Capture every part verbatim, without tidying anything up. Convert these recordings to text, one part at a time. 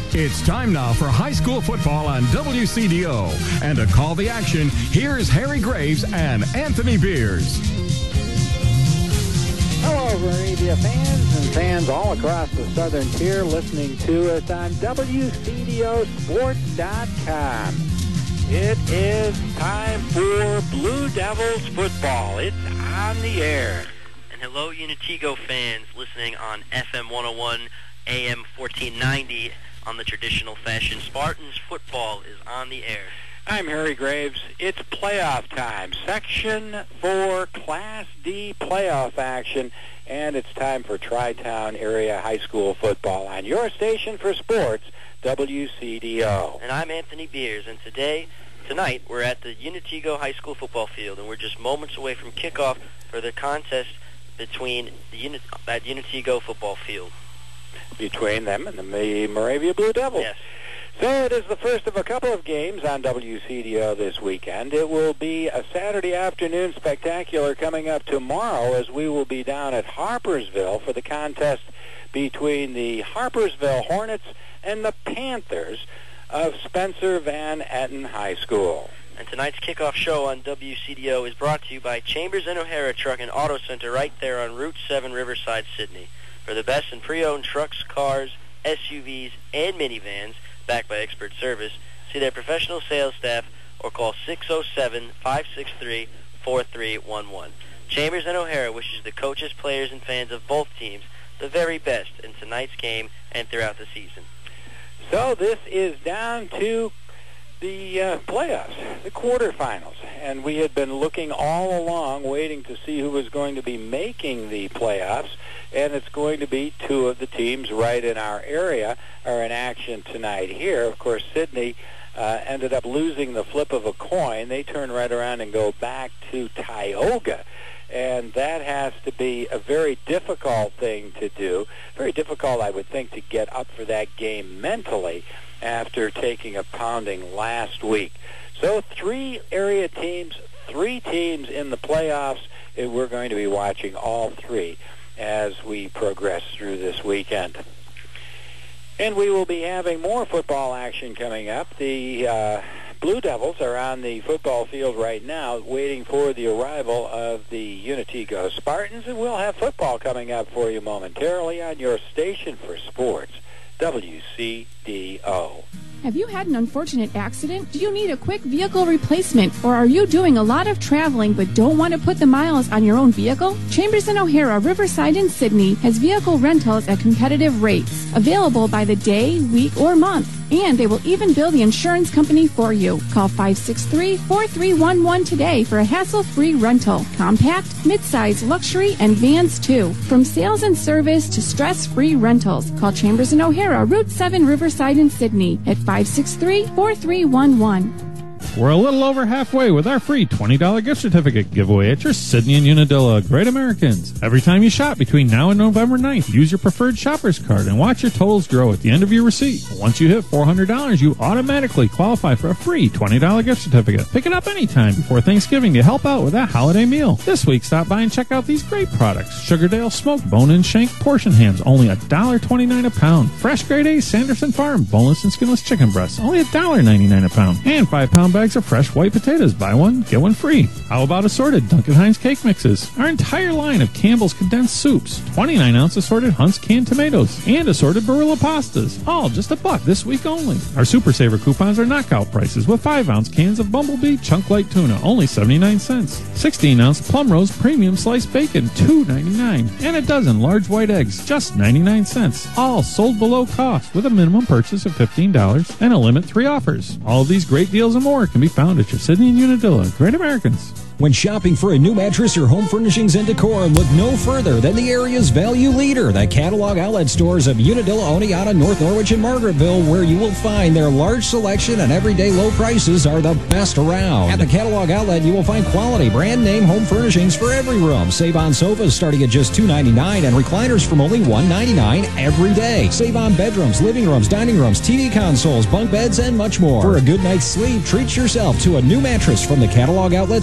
It's time now for high school football on W C D O. And to call the action, here's Harry Graves and Anthony Beers. Hello, Moravia fans and fans all across the southern tier listening to us on W C D O sports dot com. It is time for Blue Devils football. It's on the air. And hello, Unitigo fans listening on F M one oh one, A M fourteen ninety. On the traditional fashion, Spartans football is on the air. I'm Harry Graves. It's playoff time. Section four Class D playoff action, and it's time for Tri-Town area high school football on your station for sports, W C D O. And I'm Anthony Beers, and today, tonight, we're at the Unitigo High School football field, and we're just moments away from kickoff for the contest between the Uni- at Unitigo football field. Between them and the Moravia Blue Devils. Yes. So it is the first of a couple of games on W C D O this weekend. It will be a Saturday afternoon spectacular coming up tomorrow as we will be down at Harpersville for the contest between the Harpersville Hornets and the Panthers of Spencer Van Etten High School. And tonight's kickoff show on W C D O is brought to you by Chambers and O'Hara Truck and Auto Center right there on Route seven, Riverside, Sydney. For the best in pre-owned trucks, cars, S U Vs, and minivans, backed by expert service, see their professional sales staff or call six oh seven, five six three, four three one one. Chambers and O'Hara wishes the coaches, players, and fans of both teams the very best in tonight's game and throughout the season. So this is down to the uh, playoffs, the quarterfinals, and we had been looking all along waiting to see who was going to be making the playoffs, and it's going to be two of the teams right in our area are in action tonight here. Of course, Sydney uh, ended up losing the flip of a coin. They turn right around and go back to Tioga, and that has to be a very difficult thing to do. Very difficult, I would think, to get up for that game mentally after taking a pounding last week. So three area teams, three teams in the playoffs, and we're going to be watching all three as we progress through this weekend. And we will be having more football action coming up. The uh, Blue Devils are on the football field right now waiting for the arrival of the Unitigo Spartans, and we'll have football coming up for you momentarily on your station for sports, W C D O. Have you had an unfortunate accident? Do you need a quick vehicle replacement? Or are you doing a lot of traveling but don't want to put the miles on your own vehicle? Chambers and O'Hara, Riverside, and Sydney has vehicle rentals at competitive rates, available by the day, week, or month. And they will even bill the insurance company for you. Call five six three, four three one one today for a hassle-free rental. Compact, midsize, luxury, and vans too. From sales and service to stress-free rentals. Call Chambers and O'Hara, Route seven, Riverside, and Sydney at five six three, four three one one. We're a little over halfway with our free twenty dollars gift certificate giveaway at your Sydney and Unadilla Great Americans. Every time you shop between now and November ninth, use your preferred shopper's card and watch your totals grow at the end of your receipt. Once you hit four hundred dollars, you automatically qualify for a free twenty dollars gift certificate. Pick it up anytime before Thanksgiving to help out with that holiday meal. This week, stop by and check out these great products. Sugardale smoked bone-in shank portion hams, only one dollar twenty-nine a pound. Fresh Grade A Sanderson Farm boneless and skinless chicken breasts, only one dollar ninety-nine a pound. And five pound bags of fresh white potatoes. Buy one, get one free. How about assorted Duncan Hines cake mixes? Our entire line of Campbell's condensed soups, twenty-nine ounce assorted Hunt's canned tomatoes, and assorted Barilla pastas. All just a buck this week only. Our Super Saver coupons are knockout prices with five ounce cans of Bumblebee Chunk Light Tuna, only seventy-nine cents. sixteen ounce Plum Rose Premium Sliced Bacon, two ninety-nine. And a dozen large white eggs, just ninety-nine cents. All sold below cost with a minimum purchase of fifteen dollars and a limit three offers. All of these great deals and more can be found at your Sydney and Unadilla Great Americans. When shopping for a new mattress or home furnishings and decor, look no further than the area's value leader, the catalog outlet stores of Unadilla, Oneonta, North Norwich, and Margaretville, where you will find their large selection and everyday low prices are the best around. At the catalog outlet, you will find quality brand name home furnishings for every room. Save on sofas starting at just two ninety-nine and recliners from only one ninety-nine every day. Save on bedrooms, living rooms, dining rooms, T V consoles, bunk beds, and much more. For a good night's sleep, treat yourself to a new mattress from the catalog outlet's in-store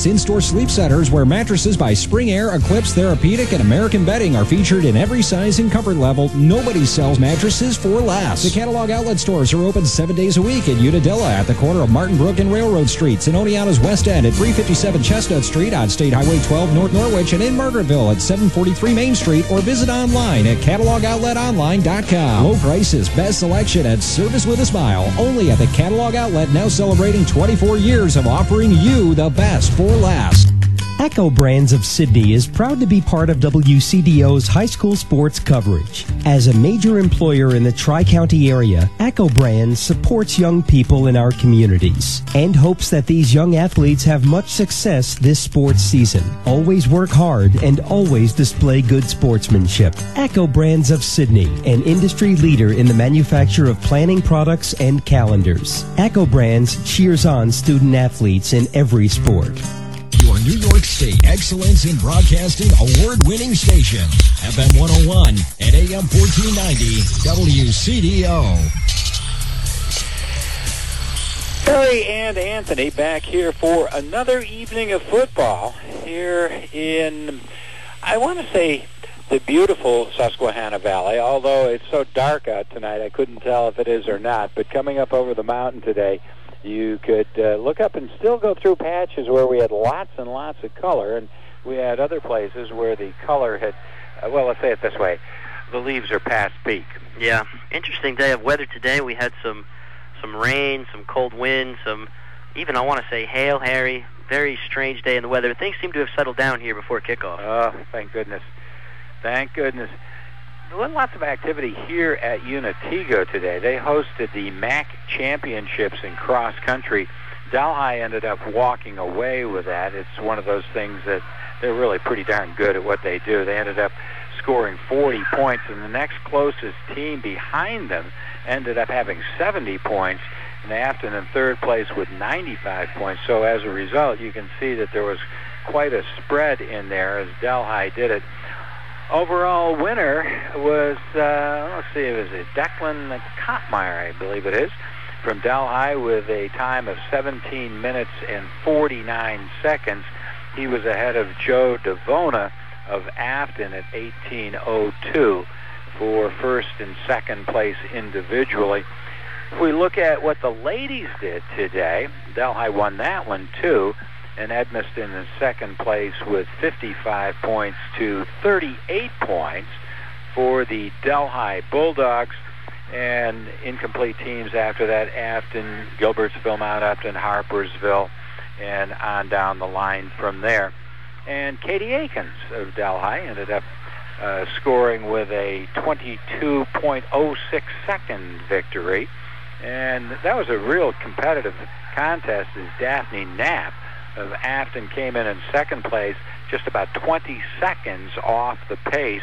Sleep Centers, where mattresses by Spring Air, Eclipse, Therapeutic, and American Bedding are featured in every size and comfort level. Nobody sells mattresses for less. The Catalog Outlet stores are open seven days a week in Unadilla at the corner of Martin Brook and Railroad Streets, in Oneonta's West End at three fifty-seven Chestnut Street, on State Highway twelve North Norwich, and in Margaretville at seven forty-three Main Street, or visit online at catalog outlet online dot com. Low prices, best selection, and service with a smile. Only at the Catalog Outlet, now celebrating twenty-four years of offering you the best for last. Echo Brands of Sydney is proud to be part of W C D O's high school sports coverage. As a major employer in the Tri-County area, Echo Brands supports young people in our communities and hopes that these young athletes have much success this sports season. Always work hard and always display good sportsmanship. Echo Brands of Sydney, an industry leader in the manufacture of planning products and calendars. Echo Brands cheers on student athletes in every sport. Your New York State Excellence in Broadcasting award-winning station, F M one oh one and A M fourteen ninety, W C D O. Terry and Anthony back here for another evening of football here in, I want to say, the beautiful Susquehanna Valley, although it's so dark out tonight, I couldn't tell if it is or not. But coming up over the mountain today, you could uh, look up and still go through patches where we had lots and lots of color, and we had other places where the color had, uh, well, let's say it this way, the leaves are past peak. Yeah, interesting day of weather today. We had some some rain, some cold wind, some even, I want to say, hail, Harry. Very strange day in the weather. Things seem to have settled down here before kickoff. Oh, thank goodness. Thank goodness. There was lots of activity here at Unatigo today. They hosted the M A C Championships in cross country. Delhi ended up walking away with that. It's one of those things that they're really pretty darn good at what they do. They ended up scoring forty points, and the next closest team behind them ended up having seventy points, and Afton in third place with ninety-five points. So as a result, you can see that there was quite a spread in there as Delhi did it. Overall winner was, uh, let's see, it was a Declan Kottmeyer, I believe it is, from Delhi with a time of seventeen minutes and forty-nine seconds. He was ahead of Joe Devona of Afton at eighteen oh two for first and second place individually. If we look at what the ladies did today, Delhi won that one too, and Edmiston in second place with fifty-five points to thirty-eight points for the Delhi Bulldogs. And incomplete teams after that, Afton, Gilbertsville, Mount Upton, Harpersville, and on down the line from there. And Katie Akins of Delhi ended up uh, scoring with a twenty-two point oh six second victory. And that was a real competitive contest as Daphne Knapp of Afton came in in second place, just about twenty seconds off the pace.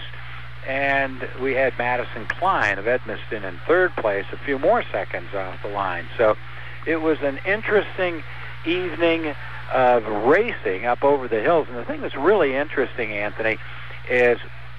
And we had Madison Klein of Edmiston in third place, a few more seconds off the line. So it was an interesting evening of racing up over the hills. And the thing that's really interesting, Anthony, is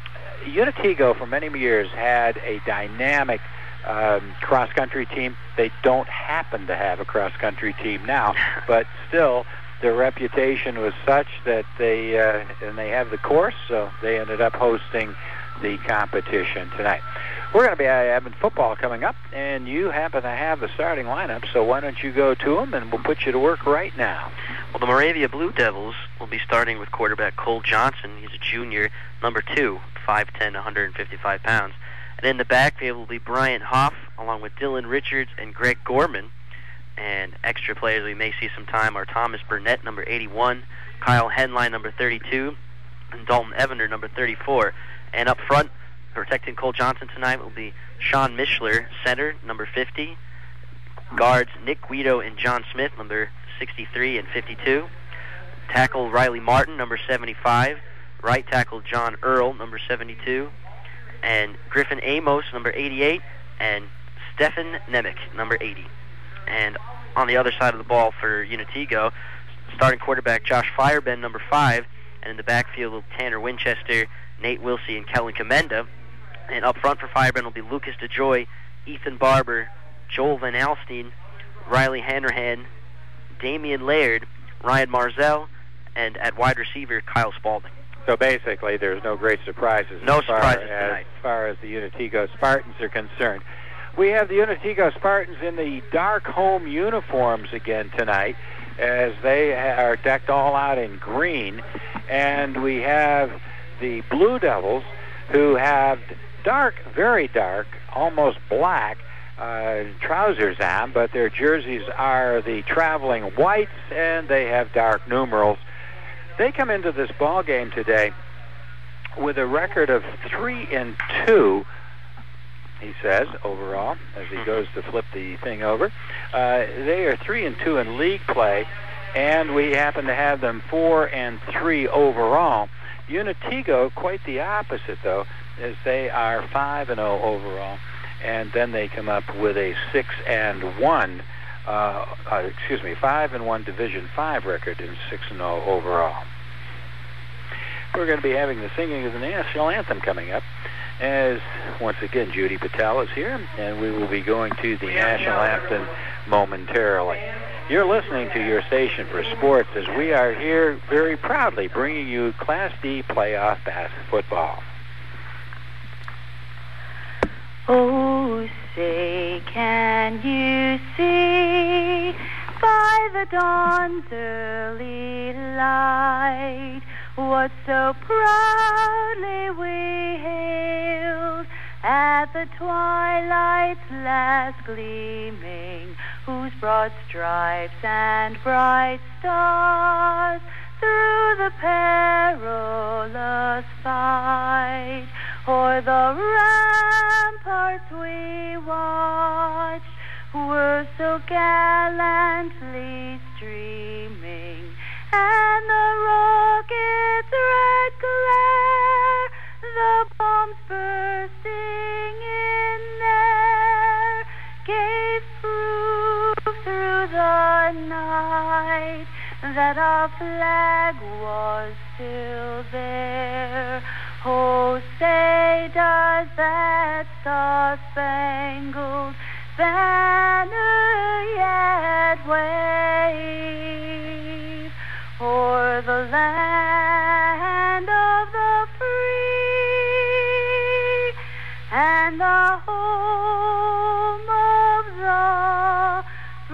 Unatigo for many years had a dynamic um, cross-country team. They don't happen to have a cross-country team now, but still their reputation was such that they, uh, and they have the course, so they ended up hosting the competition tonight. We're going to be having football coming up, and you happen to have the starting lineup, so why don't you go to them, and we'll put you to work right now. Well, the Moravia Blue Devils will be starting with quarterback Cole Johnson. He's a junior, number two, five ten, one hundred fifty-five pounds. And in the backfield will be Bryant Hoff, along with Dylan Richards and Greg Gorman. And extra players we may see some time are Thomas Burnett, number eighty-one, Kyle Henline, number thirty-two, and Dalton Evander, number thirty-four. And up front, protecting Cole Johnson tonight will be Sean Mishler, center, number fifty. Guards Nick Guido and John Smith, number sixty-three and fifty-two. Tackle Riley Martin, number seventy-five. Right tackle John Earl, number seventy-two. And Griffin Amos, number eighty-eight. And Stefan Nemec, number eighty. And on the other side of the ball for Unatigo, starting quarterback Josh Firebend, number five. And in the backfield, Tanner Winchester, Nate Wilsey, and Kellen Commenda. And up front for Firebend will be Lucas DeJoy, Ethan Barber, Joel Van Alstyne, Riley Hanrahan, Damian Laird, Ryan Marzell, and at wide receiver, Kyle Spalding. So basically, there's no great surprises no as, far surprises as, tonight. as far as the Untico Spartans are concerned. We have the Untico Spartans in the dark home uniforms again tonight, as they are decked all out in green. And we have the Blue Devils, who have dark, very dark, almost black uh, trousers on, but their jerseys are the traveling whites, and they have dark numerals. They come into this ball game today with a record of three and two, he says, overall, as he goes to flip the thing over. Uh, they are three and two in league play, and we happen to have them four and three overall. Untico, quite the opposite, though, as they are five and zero overall, and then they come up with a six and one. Uh, uh, excuse me, five and one Division Five record and six and zero overall. We're going to be having the singing of the national anthem coming up, as once again Judy Patel is here, and we will be going to the national anthem momentarily. You're listening to your station for sports, as we are here very proudly bringing you Class D playoff basketball football. Oh, say, can you see by the dawn's early light what so proudly we hailed at the twilight's last gleaming, whose broad stripes and bright stars through the perilous fight o'er the ramparts we watched were so gallantly streaming, and the rocket's red glare, the bombs bursting in air, gave proof through the night that our flag was still there. Oh, say does that star-spangled banner yet wave o'er the land of the free and the home of the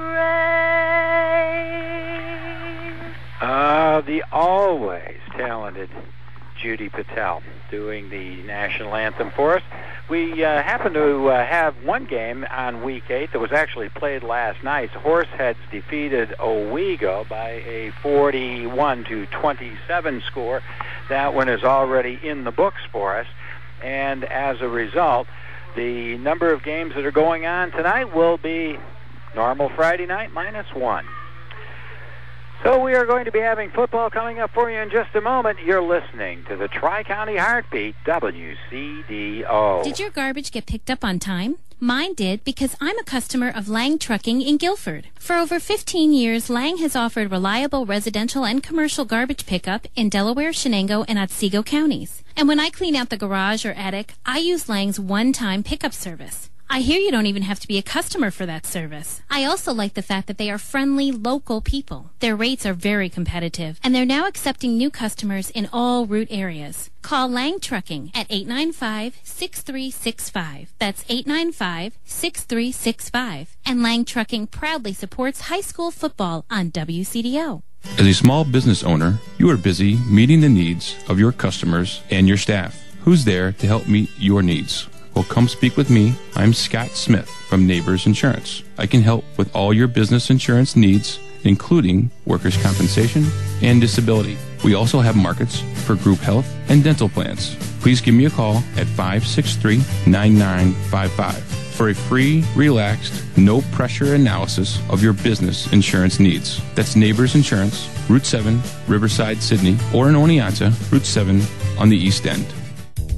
brave? Uh, the always talented Judy Patel doing the national anthem for us. We uh, happen to uh, have one game on week eight that was actually played last night. Horseheads defeated Owego by a forty-one to twenty-seven score. That one is already in the books for us, and as a result, the number of games that are going on tonight will be normal Friday night minus one. So we are going to be having football coming up for you in just a moment. You're listening to the Tri-County Heartbeat, W C D O. Did your garbage get picked up on time? Mine did, because I'm a customer of Lang Trucking in Guilford. For over fifteen years, Lang has offered reliable residential and commercial garbage pickup in Delaware, Shenango, and Otsego counties. And when I clean out the garage or attic, I use Lang's one-time pickup service. I hear you don't even have to be a customer for that service. I also like the fact that they are friendly, local people. Their rates are very competitive, and they're now accepting new customers in all route areas. Call Lang Trucking at eight nine five, six three six five. That's eight nine five, six three six five. And Lang Trucking proudly supports high school football on W C D O. As a small business owner, you are busy meeting the needs of your customers and your staff. Who's there to help meet your needs? Well, come speak with me. I'm Scott Smith from Neighbors Insurance. I can help with all your business insurance needs, including workers' compensation and disability. We also have markets for group health and dental plans. Please give me a call at five six three, nine nine five five for a free, relaxed, no-pressure analysis of your business insurance needs. That's Neighbors Insurance, Route seven, Riverside, Sydney, or in Oneonta, Route seven on the East End.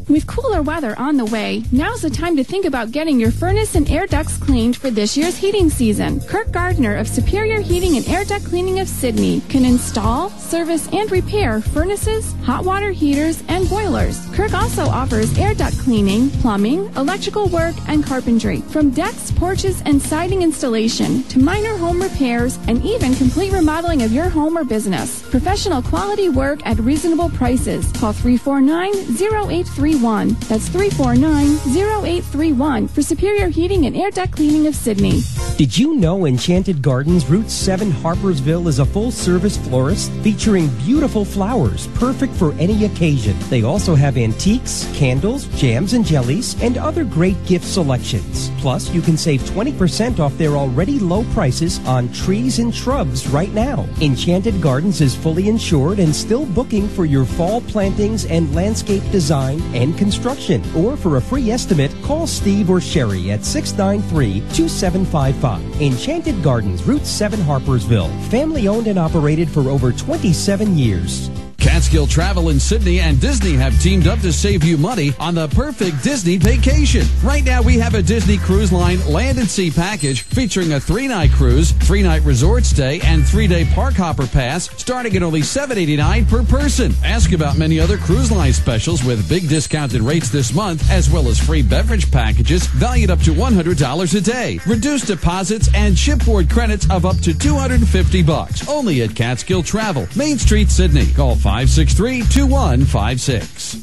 With cooler weather on the way, now's the time to think about getting your furnace and air ducts cleaned for this year's heating season. Kirk Gardner of Superior Heating and Air Duct Cleaning of Sydney can install, service, and repair furnaces, hot water heaters, and boilers. Kirk also offers air duct cleaning, plumbing, electrical work, and carpentry. From decks, porches, and siding installation to minor home repairs and even complete remodeling of your home or business. Professional quality work at reasonable prices. Call three four nine, zero eight three one. That's three four nine, zero eight three one for Superior Heating and Air Duct Cleaning of Sydney. Did you know Enchanted Gardens Route seven Harpersville is a full-service florist featuring beautiful flowers perfect for any occasion? They also have antiques, candles, jams and jellies, and other great gift selections. Plus, you can save twenty percent off their already low prices on trees and shrubs right now. Enchanted Gardens is fully insured and still booking for your fall plantings and landscape design and construction. Or for a free estimate, call Steve or Sherry at six nine three, two seven five five. Enchanted Gardens, Route seven, Harpersville. Family owned and operated for over twenty-seven years. Catskill Travel in Sydney and Disney have teamed up to save you money on the perfect Disney vacation. Right now, we have a Disney Cruise Line Land and Sea package featuring a three-night cruise, three-night resort stay, and three-day park hopper pass starting at only seven dollars and eighty-nine cents per person. Ask about many other cruise line specials with big discounted rates this month, as well as free beverage packages valued up to one hundred dollars a day. Reduced deposits and shipboard credits of up to two hundred fifty bucks. Only at Catskill Travel, Main Street, Sydney. Call five six three, two one five six.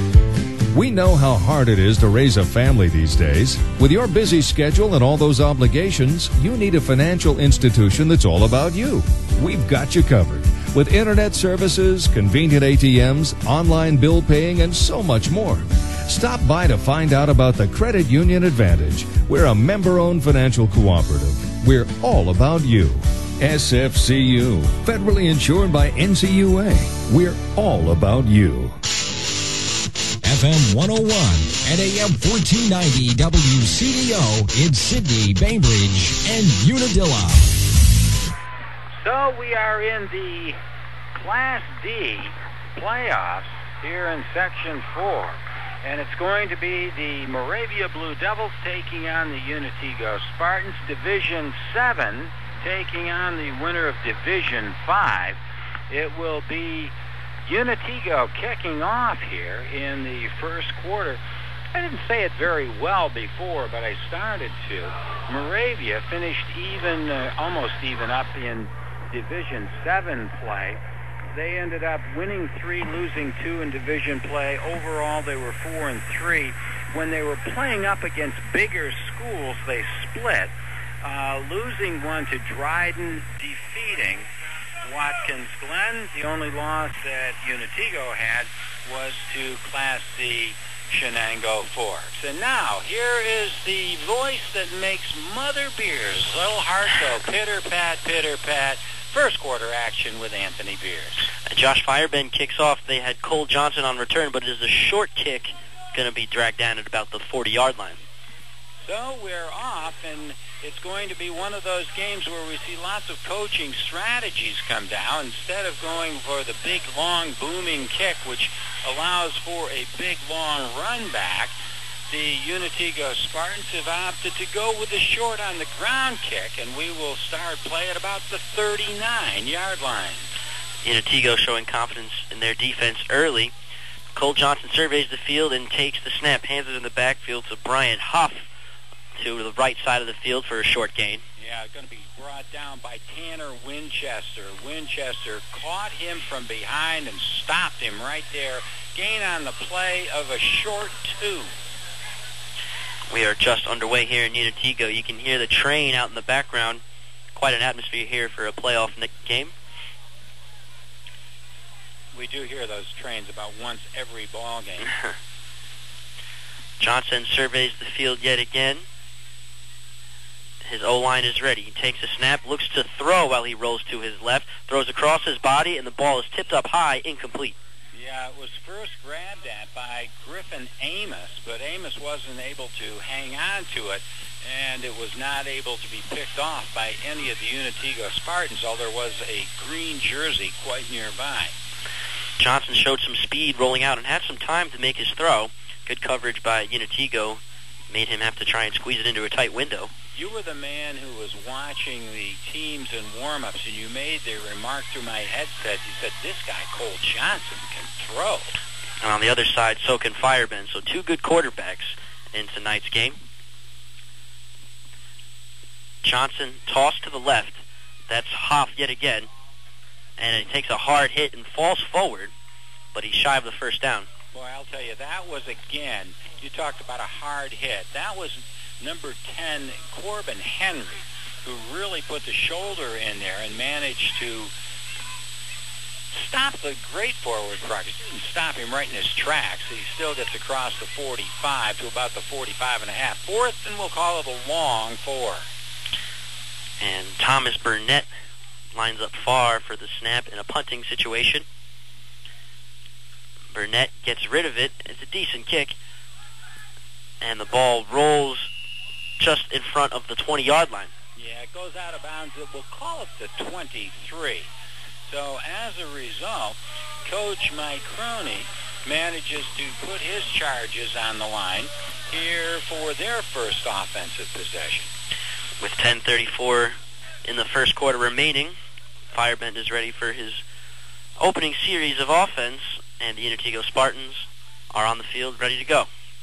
We know how hard it is to raise a family these days. With your busy schedule and all those obligations, you need a financial institution that's all about you. We've got you covered. With internet services, convenient A T Ms, online bill paying, and so much more. Stop by to find out about the Credit Union Advantage. We're a member-owned financial cooperative. We're all about you. S F C U, federally insured by N C U A. We're all about you. F M one oh one and A M fourteen ninety W C D O in Sydney, Bainbridge, and Unadilla. So we are in the Class D playoffs here in Section four. And it's going to be the Moravia Blue Devils taking on the Unitigo Spartans. Division seven taking on the winner of Division five. It will be Unitigo kicking off here in the first quarter. I didn't say it very well before, but I started to. Moravia finished even, uh, almost even up in Division seven play. They ended up winning three, losing two in division play. Overall, they were four and three. When they were playing up against bigger schools, they split, uh, losing one to Dryden, defeating Watkins Glen. The only loss that Unitigo had was to Class C Shenango Forbes. And now, here is the voice that makes Mother Beers. Little heart go pitter-pat, pitter-pat. First quarter action with Anthony Beers. Uh, Josh Fireman kicks off. They had Cole Johnson on return, but it is a short kick going to be dragged down at about the forty-yard line. So we're off, and it's going to be one of those games where we see lots of coaching strategies come down. Instead of going for the big, long, booming kick, which allows for a big, long run back, the Unitigo Spartans have opted to go with the short on the ground kick, and we will start play at about the thirty-nine-yard line. Unitigo showing confidence in their defense early. Cole Johnson surveys the field and takes the snap, hands it in the backfield to Brian Huff to the right side of the field for a short gain. Yeah, going to be brought down by Tanner Winchester. Winchester caught him from behind and stopped him right there. Gain on the play of a short two. We are just underway here in Unitigo. You can hear the train out in the background. Quite an atmosphere here for a playoff game. We do hear those trains about once every ball game. Johnson surveys the field yet again. His O-line is ready. He takes a snap, looks to throw while he rolls to his left, throws across his body, and the ball is tipped up high, incomplete. Yeah, it was first grabbed at by Griffin Amos, but Amos wasn't able to hang on to it, and it was not able to be picked off by any of the Unitigo Spartans, although there was a green jersey quite nearby. Johnson showed some speed rolling out and had some time to make his throw. Good coverage by Unitigo made him have to try and squeeze it into a tight window. You were the man who was watching the teams in warm-ups, and you made the remark through my headset. You said, this guy, Cole Johnson, can throw. And on the other side, so can Firebend. So two good quarterbacks in tonight's game. Johnson tossed to the left. That's Hoff yet again. And it takes a hard hit and falls forward, but he's shy of the first down. Boy, I'll tell you, that was, again, you talked about a hard hit. That was number ten, Corbin Henry, who really put the shoulder in there and managed to stop the great forward progress. Didn't stop him right in his tracks. He still gets across the forty-five to about the forty-five and a half. Fourth, and we'll call it a long four. And Thomas Burnett lines up far for the snap in a punting situation. Burnett gets rid of it. It's a decent kick. And the ball rolls just in front of the twenty-yard line. Yeah, it goes out of bounds. We'll call it the twenty-three. So as a result, Coach Mike Crony manages to put his charges on the line here for their first offensive possession. With ten thirty-four in the first quarter remaining, Firebend is ready for his opening series of offense, and the Unitigo Spartans are on the field ready to go.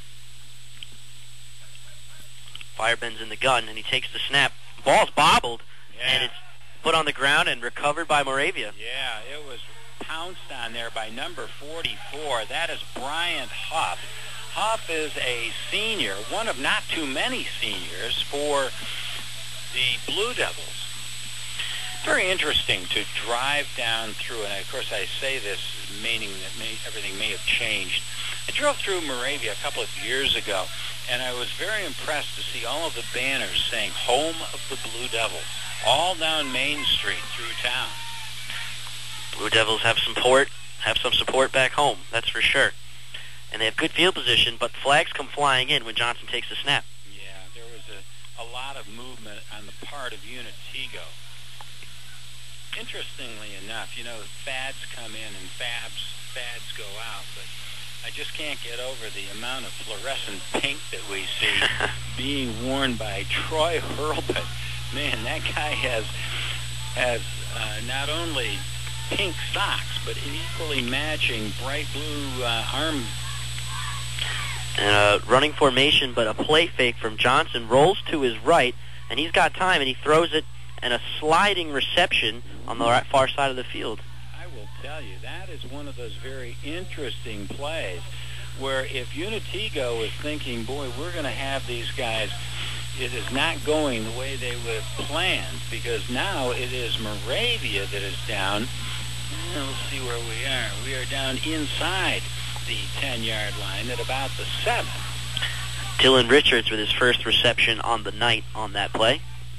Firebend's in the gun, and he takes the snap. Ball's bobbled, yeah. and it's put on the ground and recovered by Moravia. Yeah, it was pounced on there by number forty-four. That is Bryant Huff. Huff is a senior, one of not too many seniors for the Blue Devils. Very interesting to drive down through, and of course I say this meaning that may, everything may have changed. I drove through Moravia a couple of years ago, and I was very impressed to see all of the banners saying Home of the Blue Devils, all down Main Street through town. Blue Devils have support, have some support back home, that's for sure. And they have good field position, but flags come flying in when Johnson takes the snap. Yeah, there was a, a lot of movement on the part of Unitigo. Interestingly enough, you know, fads come in and fabs, fads go out, but I just can't get over the amount of fluorescent pink that we see being worn by Troy Hurlbut. Man, that guy has has uh, not only pink socks, but an equally matching bright blue uh, arm. And a running formation, but a play fake from Johnson, rolls to his right, and he's got time, and he throws it, and a sliding reception on the right, far side of the field. I will tell you, that is one of those very interesting plays where if Unitigo is thinking, boy, we're going to have these guys, it is not going the way they would have planned, because now it is Moravia that is down. And we'll see where we are. We are down inside the ten-yard line at about the seven. Dylan Richards with his first reception on the night on that play.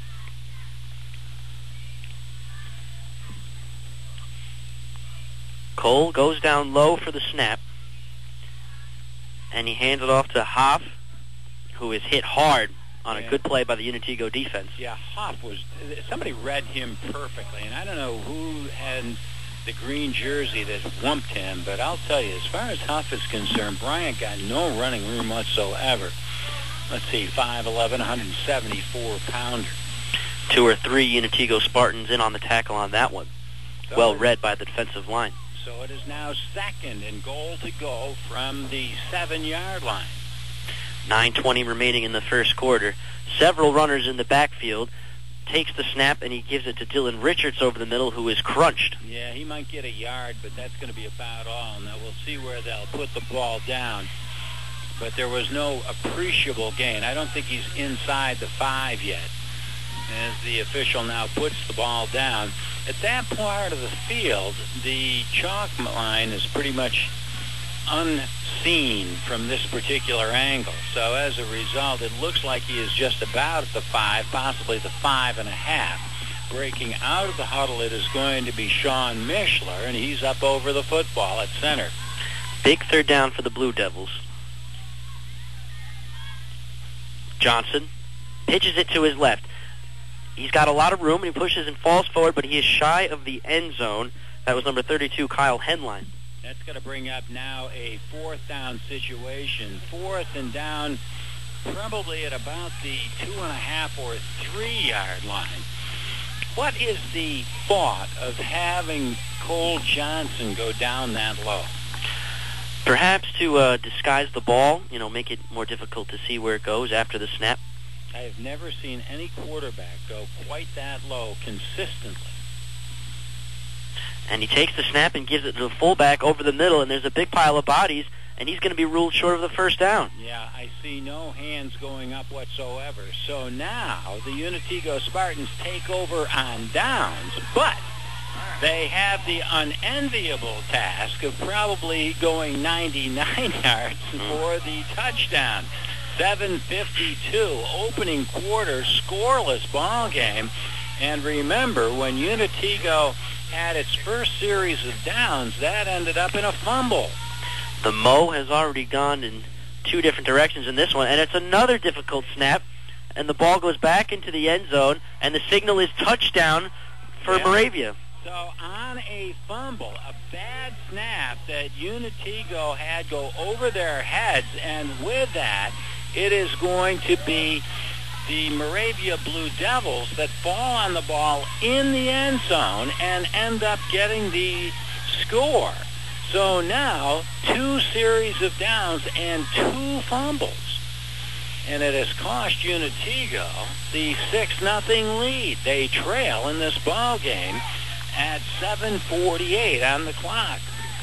Cole goes down low for the snap, and he hands it off to Hoff, who is hit hard on yeah. a good play by the Unitigo defense. Yeah, Hoff was, somebody read him perfectly, and I don't know who had the green jersey that whumped him, but I'll tell you, as far as Huff is concerned, Bryant got no running room whatsoever. Let's see, five eleven, one seventy-four pounder. Two or three Unitigo Spartans in on the tackle on that one. So well read by the defensive line. So it is now second and goal to go from the seven-yard line. nine twenty remaining in the first quarter. Several runners in the backfield. Takes the snap, and he gives it to Dylan Richards over the middle, who is crunched. Yeah, he might get a yard, but that's going to be about all. Now we'll see where they'll put the ball down. But there was no appreciable gain. I don't think he's inside the five yet, as the official now puts the ball down. At that part of the field, the chalk line is pretty much unseen from this particular angle. So as a result, it looks like he is just about at the five, possibly the five and a half. Breaking out of the huddle, it is going to be Sean Mishler, and he's up over the football at center. Big third down for the Blue Devils. Johnson pitches it to his left. He's got a lot of room, and he pushes and falls forward, but he is shy of the end zone. That was number thirty-two, Kyle Henline. That's going to bring up now a fourth down situation. Fourth and down, probably at about the two and a half or three yard line. What is the thought of having Cole Johnson go down that low? Perhaps to uh, disguise the ball, you know, make it more difficult to see where it goes after the snap. I have never seen any quarterback go quite that low consistently. And he takes the snap and gives it to the fullback over the middle, and there's a big pile of bodies, and he's going to be ruled short of the first down. Yeah, I see no hands going up whatsoever. So now the Unitigo Spartans take over on downs, but they have the unenviable task of probably going ninety-nine yards for the touchdown. seven fifty-two, opening quarter, scoreless ball game. And remember, when Unitigo had its first series of downs, that ended up in a fumble. The Mo has already gone in two different directions in this one, and it's another difficult snap, and the ball goes back into the end zone, and the signal is touchdown for yeah. Moravia. So on a fumble, a bad snap that Unitigo had go over their heads, and with that, it is going to be the Moravia Blue Devils that fall on the ball in the end zone and end up getting the score. So now, two series of downs and two fumbles. And it has cost Unitigo the six nothing lead. They trail in this ball game at seven forty-eight on the clock.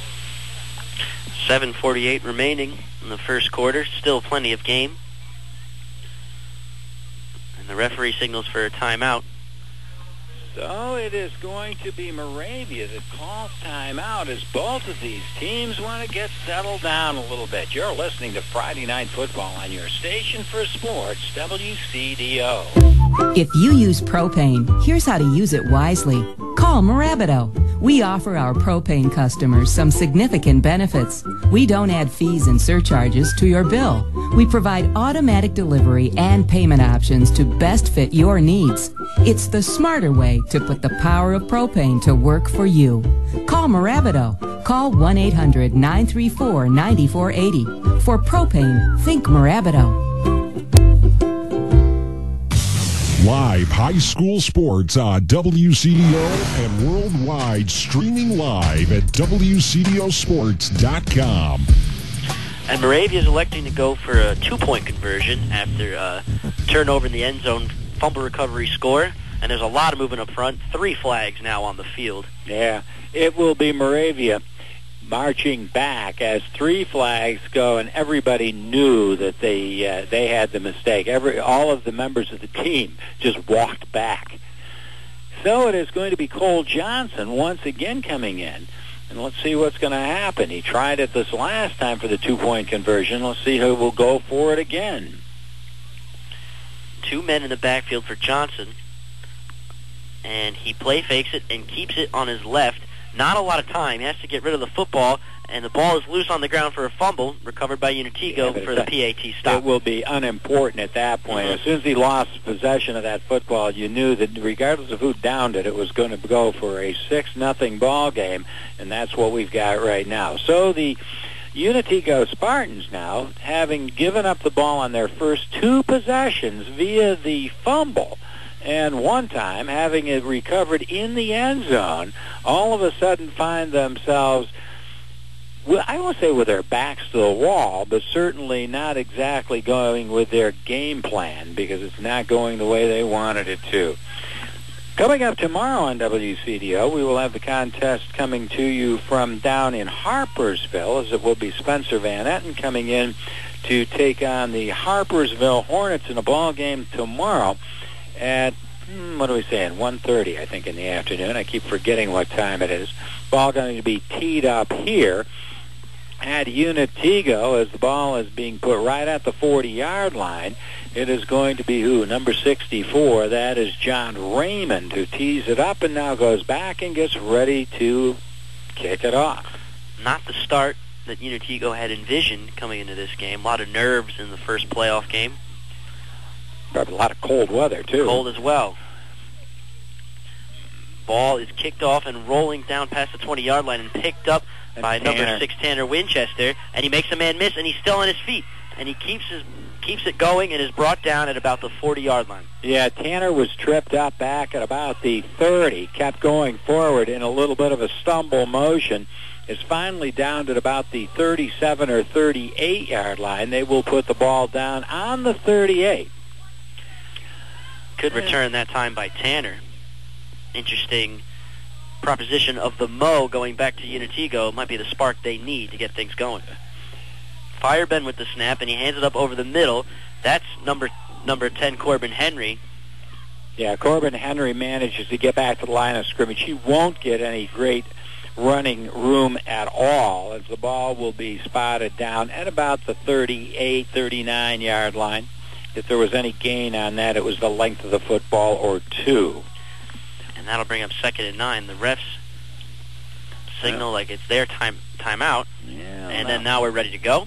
seven forty-eight remaining in the first quarter. Still plenty of game. And the referee signals for a timeout. So it is going to be Moravia that calls timeout as both of these teams want to get settled down a little bit. You're listening to Friday Night Football on your station for sports, W C D O. If you use propane, here's how to use it wisely. Call Morabito. We offer our propane customers some significant benefits. We don't add fees and surcharges to your bill. We provide automatic delivery and payment options to best fit your needs. It's the smarter way to put the power of propane to work for you. Call Morabito. Call one eight hundred nine three four nine four eight zero. For propane, think Morabito. Live high school sports on W C D O and worldwide, streaming live at W C D O sports dot com. And Moravia is electing to go for a two-point conversion after a turnover in the end zone, fumble recovery score. And there's a lot of movement up front. Three flags now on the field. Yeah, it will be Moravia marching back as three flags go, and everybody knew that they uh, they had the mistake. Every all of the members of the team just walked back. So it is going to be Cole Johnson once again coming in, and let's see what's going to happen. He tried it this last time for the two-point conversion. Let's see who will go for it again. Two men in the backfield for Johnson, and he play fakes it and keeps it on his left. Not a lot of time. He has to get rid of the football, and the ball is loose on the ground for a fumble, recovered by Unitigo yeah, for the P A T stop. It will be unimportant at that point. Mm-hmm. As soon as he lost possession of that football, you knew that regardless of who downed it, it was going to go for a six nothing ball game, and that's what we've got right now. So the Unitigo Spartans now, having given up the ball on their first two possessions via the fumble, and one time having it recovered in the end zone, all of a sudden find themselves, well, I won't say with their backs to the wall, but certainly not exactly going with their game plan, because it's not going the way they wanted it to. Coming up tomorrow on W C D O, we will have the contest coming to you from down in Harpersville, as it will be Spencer Van Etten coming in to take on the Harpersville Hornets in a ball game tomorrow at, hmm, what are we saying, one thirty, I think, in the afternoon. I keep forgetting what time it is. Ball going to be teed up here at Unitigo as the ball is being put right at the forty-yard line. It is going to be who? Number sixty-four. That is John Raymond, who tees it up and now goes back and gets ready to kick it off. Not the start that Unitigo had envisioned coming into this game. A lot of nerves in the first playoff game. Probably a lot of cold weather, too. Cold as well. Ball is kicked off and rolling down past the twenty-yard line and picked up by Tanner. number six, Tanner Winchester, and he makes a man miss, and he's still on his feet, and he keeps his keeps it going and is brought down at about the forty-yard line. Yeah, Tanner was tripped up back at about the thirty, kept going forward in a little bit of a stumble motion, is finally down at about the thirty-seven or thirty-eight-yard line. They will put the ball down on the thirty-eight. Good return that time by Tanner. Interesting proposition of the Mo going back to Unitigo might be the spark they need to get things going. Fireben with the snap, and he hands it up over the middle. That's number number ten, Corbin Henry. Yeah, Corbin Henry manages to get back to the line of scrimmage. He won't get any great running room at all, as the ball will be spotted down at about the thirty-eight, thirty-nine-yard line. If there was any gain on that, it was the length of the football or two. And that'll bring up second and nine. The refs signal yeah. like it's their time timeout. Yeah, and no. then now we're ready to go.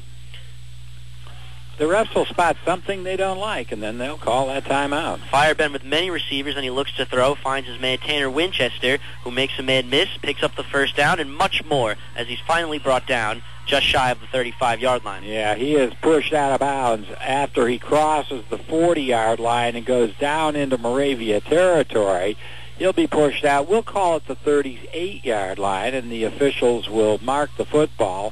The refs will spot something they don't like, and then they'll call that timeout. Fireben with many receivers, and he looks to throw, finds his man Tanner Winchester, who makes a man miss, picks up the first down, and much more as he's finally brought down just shy of the thirty-five-yard line. Yeah, he is pushed out of bounds after he crosses the forty-yard line and goes down into Moravia territory. He'll be pushed out. We'll call it the thirty-eight-yard line, and the officials will mark the football.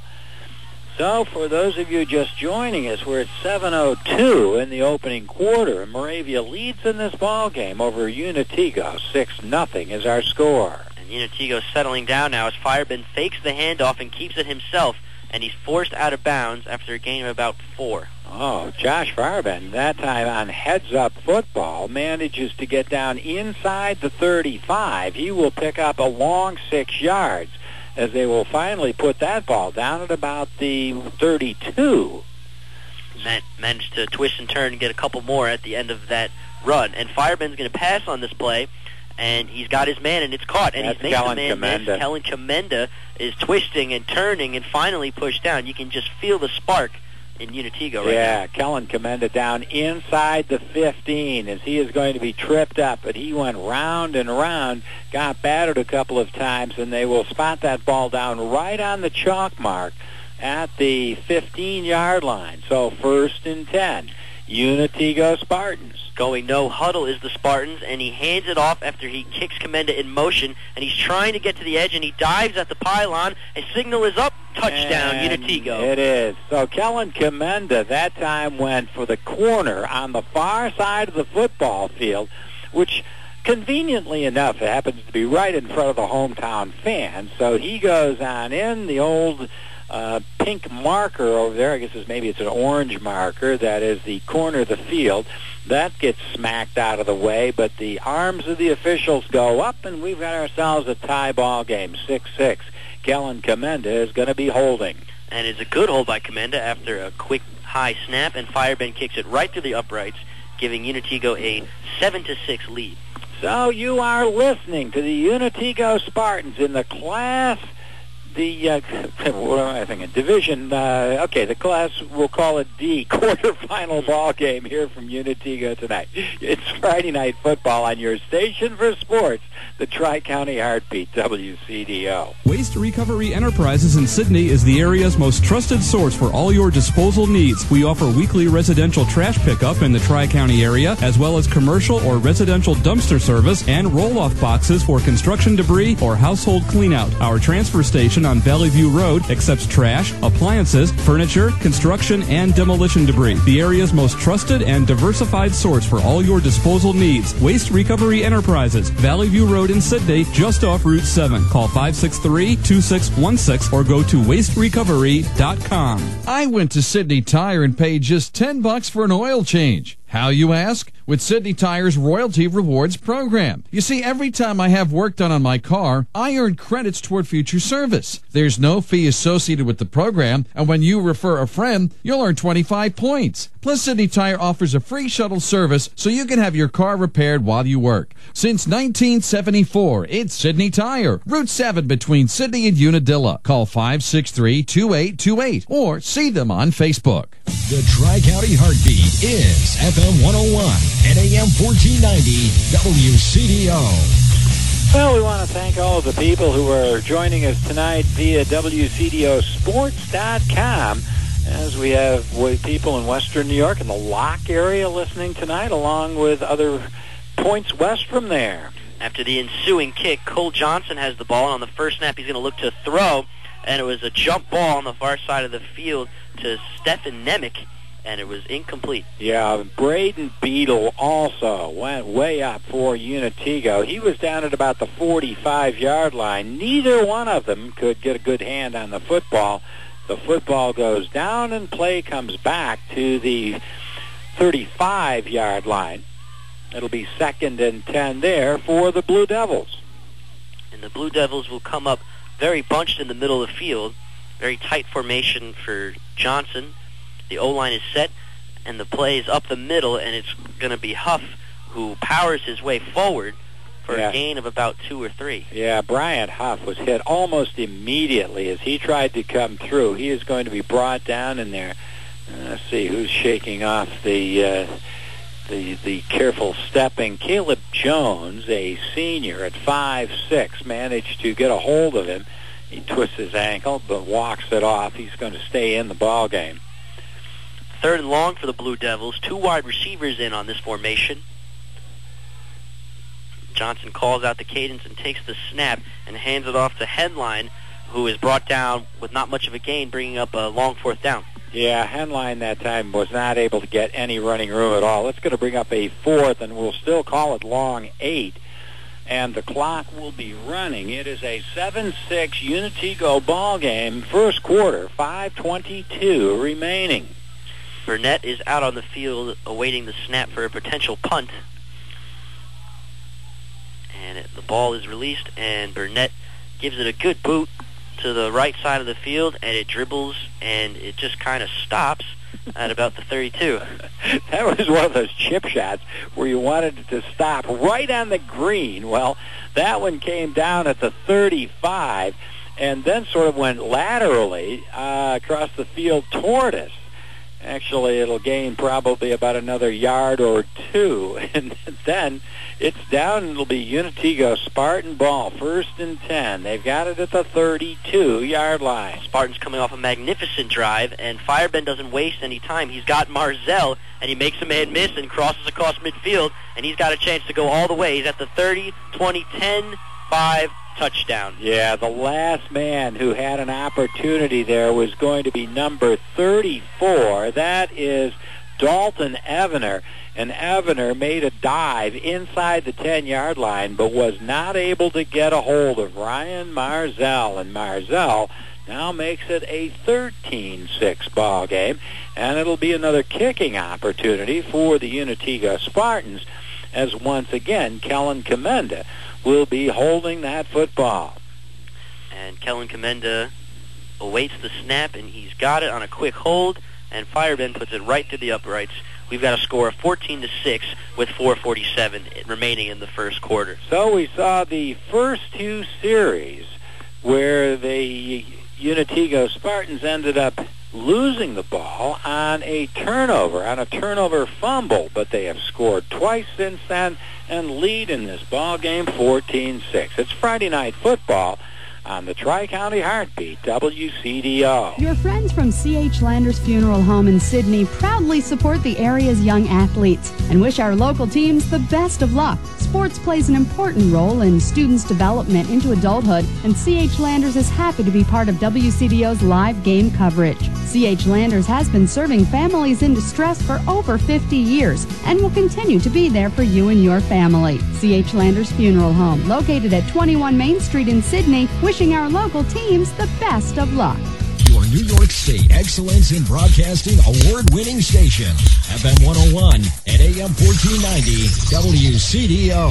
So for those of you just joining us, we're at seven oh two in the opening quarter, and Moravia leads in this ball game over Unitigo. six nothing is our score. And Unitigo settling down now as Fireben fakes the handoff and keeps it himself, and he's forced out of bounds after a gain of about four. Oh, Josh Fireben, that time on heads-up football, manages to get down inside the thirty-five. He will pick up a long six yards. As they will finally put that ball down at about the thirty-two. Man- managed to twist and turn and get a couple more at the end of that run. And Fireben's going to pass on this play, and he's got his man, and it's caught. And That's he's making Kellen the man Commenda. miss. Kellen Commenda is twisting and turning and finally pushed down. You can just feel the spark in Unitigo right yeah, now. Yeah, Kellen Commenda down inside the fifteen as he is going to be tripped up, but he went round and round, got battered a couple of times, and they will spot that ball down right on the chalk mark at the fifteen-yard line. So first and ten, Unitigo Spartans. Going no huddle is the Spartans, and he hands it off after he kicks Commenda in motion, and he's trying to get to the edge, and he dives at the pylon. A signal is up. Touchdown, And Unitigo. It is. So Kellen Commenda that time went for the corner on the far side of the football field, which conveniently enough happens to be right in front of the hometown fans. So he goes on in, the old uh, pink marker over there, I guess it's, maybe it's an orange marker, that is the corner of the field. That gets smacked out of the way, but the arms of the officials go up, and we've got ourselves a tie ball game, six six. Kellen Commenda is going to be holding. And it's a good hold by Commenda after a quick high snap, and Fireben kicks it right to the uprights, giving Unitigo a seven to six lead. So you are listening to the Unitigo Spartans in the class, the, uh, what am I thinking, division, uh, okay, the class, we'll call it D, quarterfinal ball game here from Unitigo tonight. It's Friday Night Football on your station for sports, the Tri-County Heartbeat, W C D O. Waste Recovery Enterprises in Sydney is the area's most trusted source for all your disposal needs. We offer weekly residential trash pickup in the Tri-County area, as well as commercial or residential dumpster service and roll-off boxes for construction debris or household cleanout. Our transfer station on Valley View Road accepts trash, appliances, furniture, construction, and demolition debris. The area's most trusted and diversified source for all your disposal needs. Waste Recovery Enterprises, Valley View Road in Sydney, just off Route seven. Call five six three, two six one six or go to waste recovery dot com. I went to Sydney Tire and paid just ten bucks for an oil change. How, you ask? With Sydney Tire's Royalty Rewards program. You see, every time I have work done on my car, I earn credits toward future service. There's no fee associated with the program, and when you refer a friend, you'll earn twenty-five points. Plus, Sydney Tire offers a free shuttle service so you can have your car repaired while you work. Since nineteen seventy-four, it's Sydney Tire, Route seven between Sydney and Unadilla. Call five six three, two eight two eight or see them on Facebook. The Tri-County Heartbeat is F M one oh one and A M fourteen ninety W C D O. Well, we want to thank all of the people who are joining us tonight via W C D O sports dot com, as we have people in Western New York in the Lock area listening tonight, along with other points west from there. After the ensuing kick, Cole Johnson has the ball, and on the first snap he's going to look to throw, and it was a jump ball on the far side of the field to Stefan Nemec, and it was incomplete. Yeah, Braden Beadle also went way up for Unitigo. He was down at about the forty-five-yard line. Neither one of them could get a good hand on the football. The football goes down, and play comes back to the thirty-five-yard line. It'll be second and ten there for the Blue Devils. And the Blue Devils will come up very bunched in the middle of the field. Very tight formation for Johnson. The O-line is set, and the play is up the middle, and it's going to be Huff who powers his way forward for Yeah. a gain of about two or three. Yeah, Bryant Huff was hit almost immediately as he tried to come through. He is going to be brought down in there. Uh, let's see who's shaking off the... Uh, The the careful stepping. Caleb Jones, a senior at five six, managed to get a hold of him. He twists his ankle but walks it off. He's going to stay in the ball game. Third and long for the Blue Devils. Two wide receivers in on this formation. Johnson calls out the cadence and takes the snap and hands it off to Henline, who is brought down with not much of a gain, bringing up a long fourth down. Yeah, Henline that time was not able to get any running room at all. It's going to bring up a fourth, and we'll still call it long eight. And the clock will be running. It is a seven six Unitigo ball game, first quarter, five twenty-two remaining. Burnett is out on the field awaiting the snap for a potential punt. And it, the ball is released, and Burnett gives it a good boot to the right side of the field, and it dribbles, and it just kind of stops at about the thirty-two. That was one of those chip shots where you wanted it to stop right on the green. Well, that one came down at the thirty-five and then sort of went laterally uh, across the field toward us. Actually, it'll gain probably about another yard or two, and then it's down, and it'll be Unitigo Spartan ball, first and ten. They've got it at the thirty-two-yard line. Spartans coming off a magnificent drive, and Fireben doesn't waste any time. He's got Marzell, and he makes a man miss and crosses across midfield, and he's got a chance to go all the way. He's at the thirty, twenty, ten, five, touchdown. Yeah, the last man who had an opportunity there was going to be number thirty-four. That is Dalton Evener. And Evener made a dive inside the ten-yard line, but was not able to get a hold of Ryan Marzell. And Marzell now makes it a thirteen six ball game, and it'll be another kicking opportunity for the Unitigo Spartans, as once again Kellen Commenda will be holding that football. And Kellen Commenda awaits the snap, and he's got it on a quick hold, and Fireben puts it right through the uprights. We've got a score of fourteen to six with four forty-seven remaining in the first quarter. So we saw the first two series where the Unitigo Spartans ended up losing the ball on a turnover, on a turnover fumble, but they have scored twice since then and lead in this ball game fourteen six. It's Friday Night Football on the Tri-County Heartbeat, W C D O. Your friends from C H Landers Funeral Home in Sydney proudly support the area's young athletes and wish our local teams the best of luck. Sports plays an important role in students' development into adulthood, and C H Landers is happy to be part of W C D O's live game coverage. C H Landers has been serving families in distress for over fifty years and will continue to be there for you and your family. C H Landers Funeral Home, located at twenty-one Main Street in Sydney, wishing our local teams the best of luck. Your New York State Excellence in Broadcasting award-winning station, F M one oh one and A M fourteen ninety, W C D O.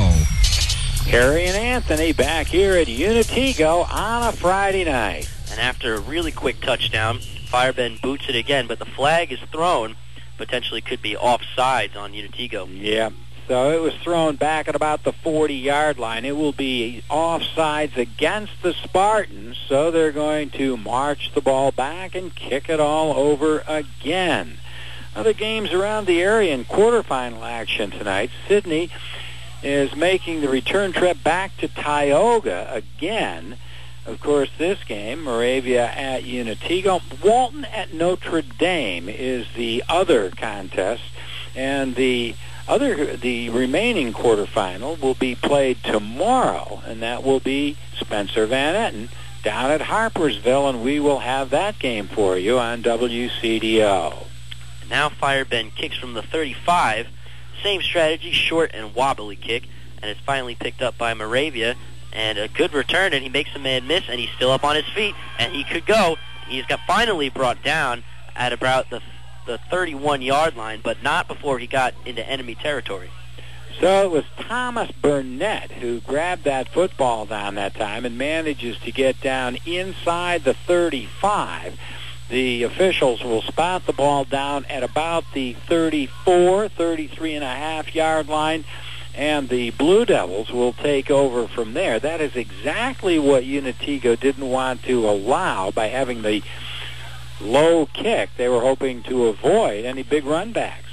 Harry and Anthony back here at Unitigo on a Friday night. And after a really quick touchdown, Fireben boots it again, but the flag is thrown. Potentially could be offsides on Unitigo. Yeah. So it was thrown back at about the forty-yard line. It will be offsides against the Spartans, so they're going to march the ball back and kick it all over again. Other games around the area in quarterfinal action tonight. Sydney is making the return trip back to Tioga again. Of course, this game, Moravia at Unitigo. Walton at Notre Dame is the other contest, and the other, the remaining quarterfinal will be played tomorrow, and that will be Spencer Van Etten down at Harpersville, and we will have that game for you on W C D O. Now Firebend kicks from the thirty-five. Same strategy, short and wobbly kick, and it's finally picked up by Moravia, and a good return, and he makes a man miss, and he's still up on his feet, and he could go. He's got finally brought down at about the the thirty-one-yard line, but not before he got into enemy territory. So it was Thomas Burnett who grabbed that football down that time and manages to get down inside the thirty-five. The officials will spot the ball down at about the thirty-four, thirty-three and a half yard line, and the Blue Devils will take over from there. That is exactly what Unitigo didn't want to allow by having the low kick. They were hoping to avoid any big run backs.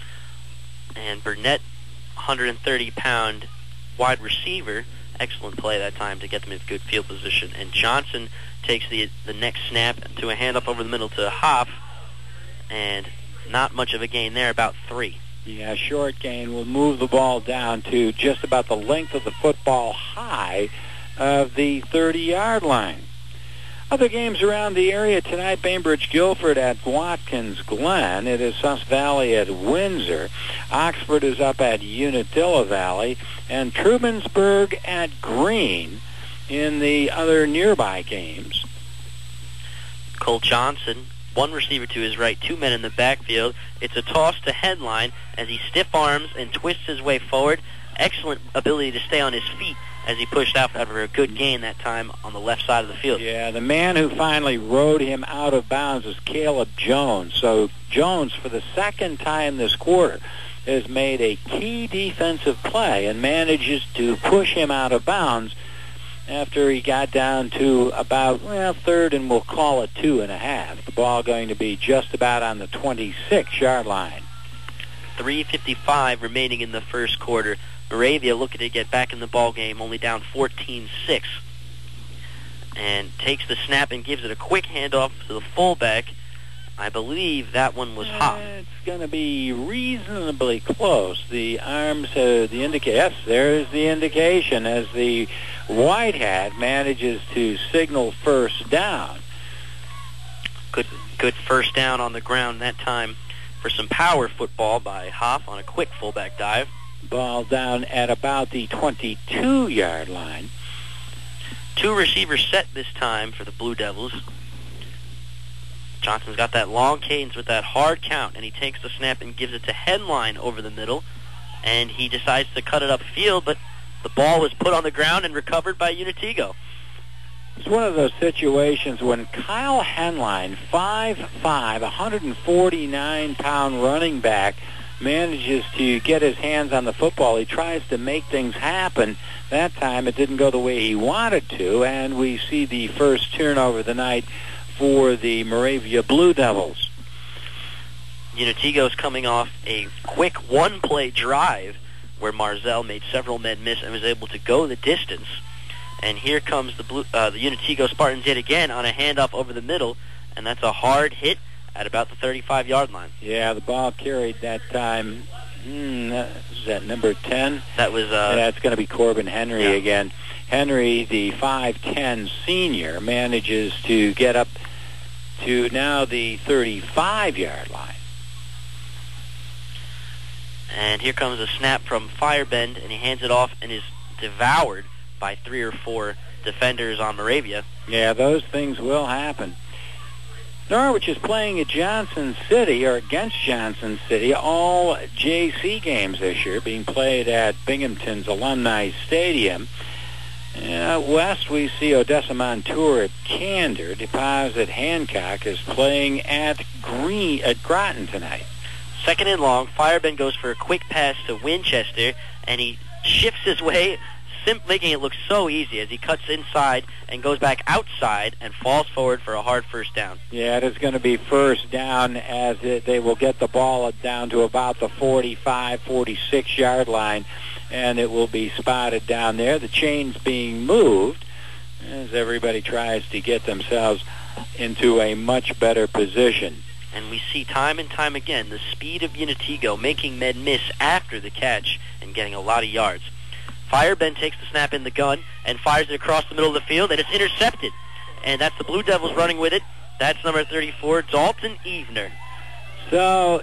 And Burnett, one hundred thirty pound wide receiver, excellent play that time to get them in good field position. And Johnson takes the the next snap to a handoff over the middle to Hoff, and not much of a gain there, about three. Yeah, short gain will move the ball down to just about the length of the football high of the thirty-yard line. Other games around the area tonight, Bainbridge Guilford at Watkins Glen. It is Sus Valley at Windsor. Oxford is up at Unadilla Valley. And Trumansburg at Greene in the other nearby games. Cole Johnson, one receiver to his right, two men in the backfield. It's a toss to Headline as he stiff arms and twists his way forward. Excellent ability to stay on his feet as he pushed out for a good gain that time on the left side of the field. Yeah, the man who finally rode him out of bounds is Caleb Jones. So Jones, for the second time this quarter, has made a key defensive play and manages to push him out of bounds after he got down to about, well, third, and we'll call it two and a half. The ball going to be just about on the twenty-six-yard line. three fifty-five remaining in the first quarter. Moravia looking to get back in the ball game, only down fourteen six. And takes the snap and gives it a quick handoff to the fullback. I believe that one was Hoff. It's going to be reasonably close. The arms, uh, the indica- yes, there's the indication as the white hat manages to signal first down. Good, good first down on the ground that time for some power football by Hoff on a quick fullback dive. Ball down at about the twenty-two-yard line. Two receivers set this time for the Blue Devils. Johnson's got that long cadence with that hard count, and he takes the snap and gives it to Headline over the middle, and he decides to cut it upfield, but the ball was put on the ground and recovered by Unitigo. It's one of those situations when Kyle Henline, five five, one hundred forty-nine pound running back, manages to get his hands on the football. He tries to make things happen. That time it didn't go the way he wanted to, and we see the first turnover of the night for the Moravia Blue Devils. Unitigo's coming off a quick one-play drive where Marzell made several men miss and was able to go the distance. And here comes the Blue, uh, the Unitigo Spartans yet again on a handoff over the middle, and that's a hard hit at about the thirty-five-yard line. Yeah, the ball carried that time. Hmm, is that number ten? That was... Uh, That's going to be Corbin Henry yeah. again. Henry, the five ten senior, manages to get up to now the thirty-five-yard line. And here comes a snap from Firebend, and he hands it off and is devoured by three or four defenders on Moravia. Yeah, those things will happen. Norwich is playing at Johnson City, or against Johnson City, all J C games this year being played at Binghamton's Alumni Stadium. Uh, west, we see Odessa Montour at Candor. Deposit Hancock is playing at Green at Groton tonight. Second and long, Firebend goes for a quick pass to Winchester, and he shifts his way, sim- making it look so easy as he cuts inside and goes back outside and falls forward for a hard first down. Yeah, it is going to be first down as it, they will get the ball down to about the forty-five, forty-six-yard line and it will be spotted down there. The chain's being moved as everybody tries to get themselves into a much better position. And we see time and time again the speed of Unitigo making men miss after the catch and getting a lot of yards. Firebend takes the snap in the gun and fires it across the middle of the field, and it's intercepted. And that's the Blue Devils running with it. That's number thirty-four, Dalton Evener. So,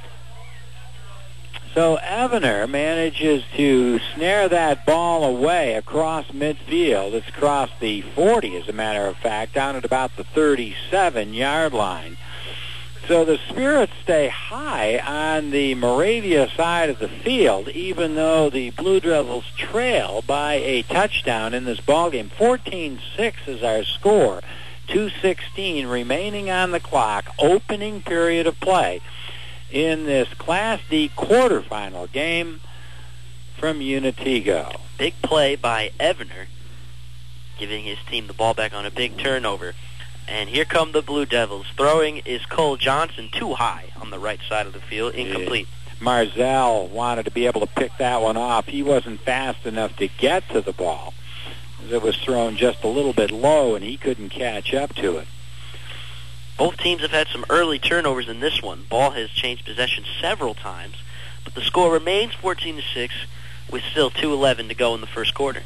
so Evener manages to snare that ball away across midfield. It's across the forty, as a matter of fact, down at about the thirty-seven-yard line. So the Spirits stay high on the Moravia side of the field, even though the Blue Devils trail by a touchdown in this ballgame. fourteen six is our score. two sixteen remaining on the clock, opening period of play in this Class D quarterfinal game from Unitigo. Big play by Evener, giving his team the ball back on a big turnover. And here come the Blue Devils. Throwing is Cole Johnson, too high on the right side of the field, incomplete. Yeah. Marzell wanted to be able to pick that one off. He wasn't fast enough to get to the ball. It was thrown just a little bit low, and he couldn't catch up to it. Both teams have had some early turnovers in this one. Ball has changed possession several times, but the score remains fourteen to six with still two eleven to go in the first quarter.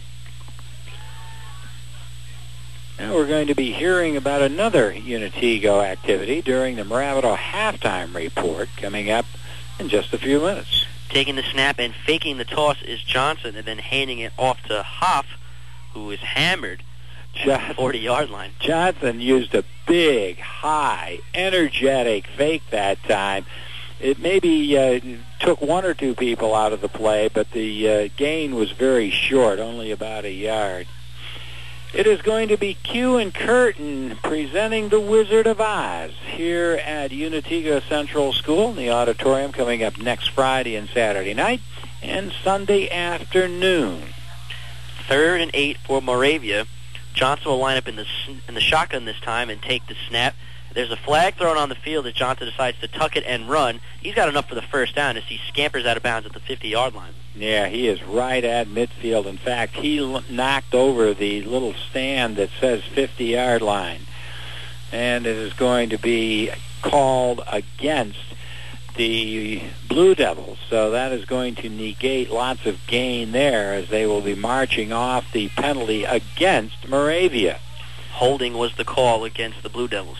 Now we're going to be hearing about another Unitigo activity during the Moravito halftime report coming up in just a few minutes. Taking the snap and faking the toss is Johnson, and then handing it off to Hoff, who is hammered at the forty-yard line. Johnson used a big, high, energetic fake that time. It maybe uh, took one or two people out of the play, but the uh, gain was very short, only about a yard. It is going to be Q and Curtin presenting The Wizard of Oz here at Unitigo Central School in the auditorium coming up next Friday and Saturday night and Sunday afternoon. Third and eight for Moravia. Johnson will line up in the in the shotgun this time and take the snap. There's a flag thrown on the field as Johnson decides to tuck it and run. He's got enough for the first down as he scampers out of bounds at the fifty-yard line. Yeah, he is right at midfield. In fact, he l- knocked over the little stand that says fifty-yard line. And it is going to be called against the Blue Devils. So that is going to negate lots of gain there as they will be marching off the penalty against Moravia. Holding was the call against the Blue Devils.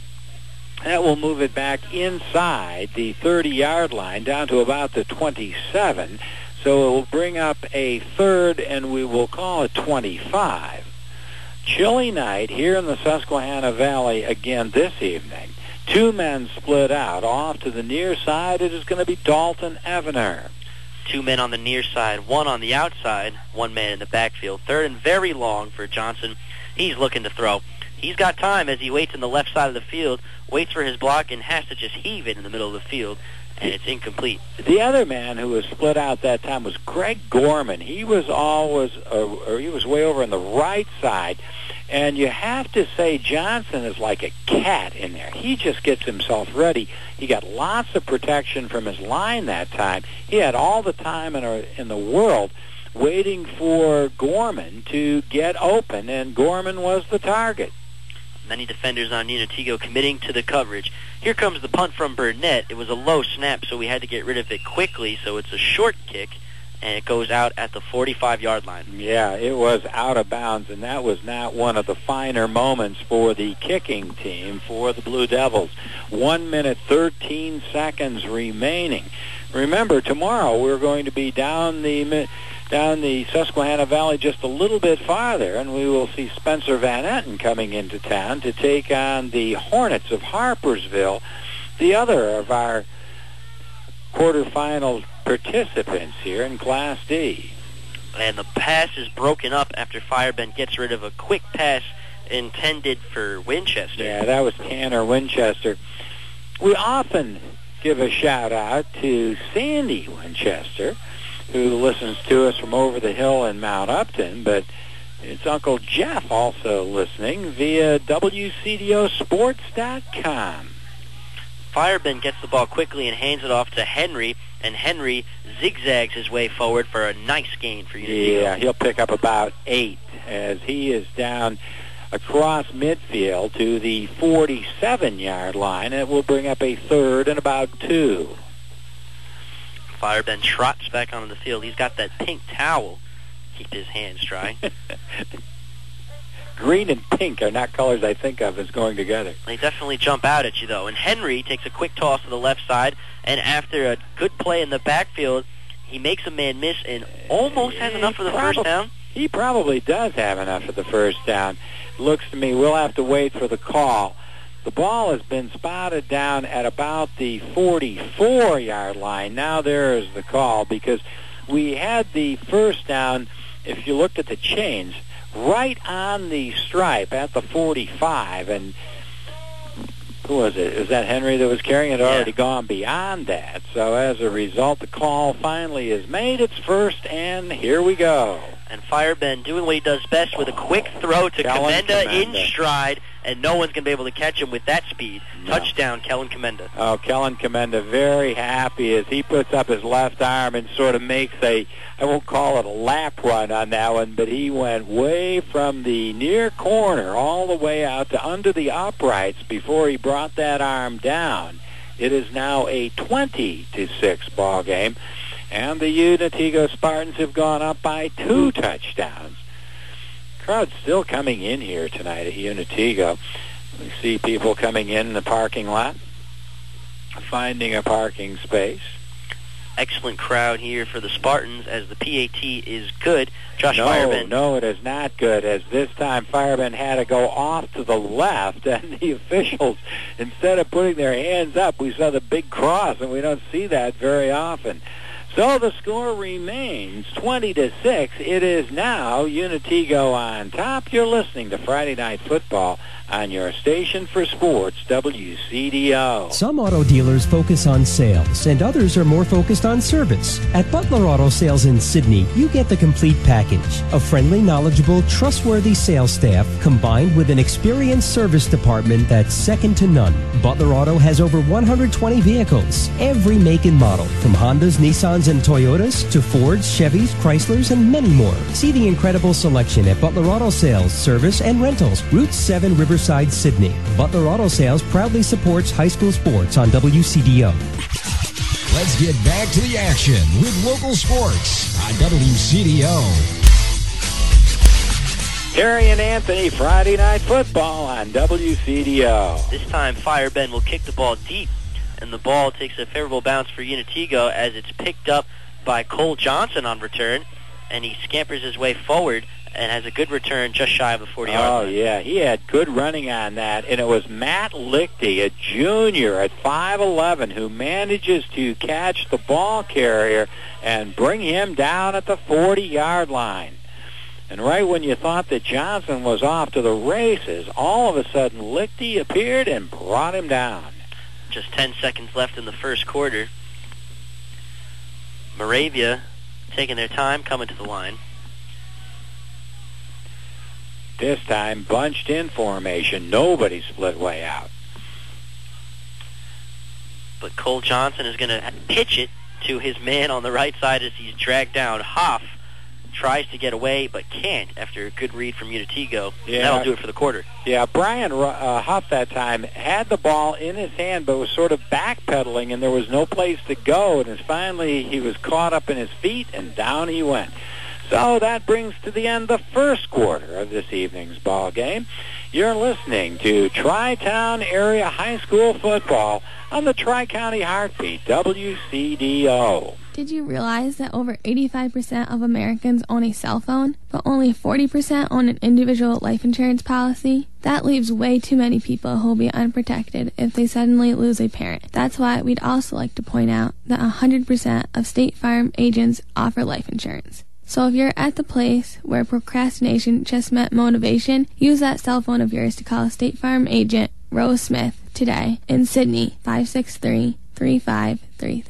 That will move it back inside the thirty-yard line down to about the twenty-seven. So it will bring up a third, and we will call it twenty-five. Chilly night here in the Susquehanna Valley again this evening. Two men split out. Off to the near side, it is going to be Dalton Evener. Two men on the near side, one on the outside, one man in the backfield. Third and very long for Johnson. He's looking to throw. He's got time as he waits in the left side of the field, waits for his block, and has to just heave it in the middle of the field, and it's incomplete. The other man who was split out that time was Greg Gorman. He was always, uh, or he was way over on the right side, and you have to say Johnson is like a cat in there. He just gets himself ready. He got lots of protection from his line that time. He had all the time in, our, in the world waiting for Gorman to get open, and Gorman was the target. Many defenders on Unitigo committing to the coverage. Here comes the punt from Burnett. It was a low snap, so we had to get rid of it quickly, so it's a short kick, and it goes out at the forty-five-yard line. Yeah, it was out of bounds, and that was not one of the finer moments for the kicking team for the Blue Devils. One minute, thirteen seconds remaining. Remember, tomorrow we're going to be down the down the Susquehanna Valley just a little bit farther, and we will see Spencer Van Etten coming into town to take on the Hornets of Harpersville, the other of our quarterfinal participants here in Class D. And the pass is broken up after Firebend gets rid of a quick pass intended for Winchester. Yeah, that was Tanner Winchester. We often give a shout-out to Sandy Winchester, who listens to us from over the hill in Mount Upton, but it's Uncle Jeff also listening via W C D O sports dot com. Firebend gets the ball quickly and hands it off to Henry, and Henry zigzags his way forward for a nice gain for Unity. Yeah, he'll pick up about eight as he is down across midfield to the forty-seven-yard line, and it will bring up a third and about two. Firebend trots back onto the field. He's got that pink towel. Keep his hands dry. Green and pink are not colors I think of as going together. They definitely jump out at you, though. And Henry takes a quick toss to the left side, and after a good play in the backfield, he makes a man miss and almost has enough for the Probably, first down. He probably does have enough for the first down. Looks to me we'll have to wait for the call. The ball has been spotted down at about the forty-four-yard line. Now there is the call because we had the first down, if you looked at the chains, right on the stripe at the forty-five. And who was it? Is that Henry that was carrying it? Had Yeah. already gone beyond that. So as a result, the call finally is made. It's first, and here we go. And Firebend doing what he does best with a quick throw to Kellen Commenda Commenda. in stride, and no one's going to be able to catch him with that speed. No. Touchdown, Kellen Commenda. Oh, Kellen Commenda very happy as he puts up his left arm and sort of makes a, I won't call it a lap run on that one, but he went way from the near corner all the way out to under the uprights before he brought that arm down. It is now a twenty to six ball game, and the Unitigo Spartans have gone up by two touchdowns. Crowd's still coming in here tonight at Unitigo. We see people coming in the parking lot, finding a parking space. Excellent crowd here for the Spartans as the P A T is good. Josh no, Firebend. No, it is not good, as this time Firebend had to go off to the left, and the officials, instead of putting their hands up, we saw the big cross, and we don't see that very often. So the score remains twenty to six. It is now Unitigo on top. You're listening to Friday Night Football on your station for sports, W C D O. Some auto dealers focus on sales, and others are more focused on service. At Butler Auto Sales in Sydney, you get the complete package. A friendly, knowledgeable, trustworthy sales staff combined with an experienced service department that's second to none. Butler Auto has over one hundred twenty vehicles, every make and model, from Hondas, Nissans, and Toyotas to Fords, Chevys, Chryslers, and many more. See the incredible selection at Butler Auto Sales, Service, and Rentals, Route seven, Riverside, Sydney. Butler Auto Sales proudly supports high school sports on W C D O. Let's get back to the action with local sports on W C D O. Terry and Anthony, Friday Night Football on W C D O. This time Firebend will kick the ball deep, and the ball takes a favorable bounce for Unitigo as it's picked up by Cole Johnson on return, and he scampers his way forward and has a good return just shy of the forty-yard Oh, line. yeah, he had good running on that, and it was Matt Lichty, a junior at five eleven, who manages to catch the ball carrier and bring him down at the forty-yard line. And right when you thought that Johnson was off to the races, all of a sudden Lichty appeared and brought him down. Just ten seconds left in the first quarter. Moravia taking their time coming to the line. This time, bunched in formation. Nobody split way out. But Cole Johnson is going to pitch it to his man on the right side as he's dragged down. Hoff tries to get away but can't after a good read from Unitigo. Yeah. That'll do it for the quarter. Yeah, Brian uh, Huff that time had the ball in his hand but was sort of backpedaling, and there was no place to go, and finally he was caught up in his feet, and down he went. So that brings to the end the first quarter of this evening's ball game. You're listening to Tri-Town Area High School Football on the Tri-County Heartbeat, W C D O. Did you realize that over eighty-five percent of Americans own a cell phone, but only forty percent own an individual life insurance policy? That leaves way too many people who will be unprotected if they suddenly lose a parent. That's why we'd also like to point out that one hundred percent of State Farm agents offer life insurance. So if you're at the place where procrastination just met motivation, use that cell phone of yours to call State Farm agent Rose Smith today in Sydney, five six three, three five three three.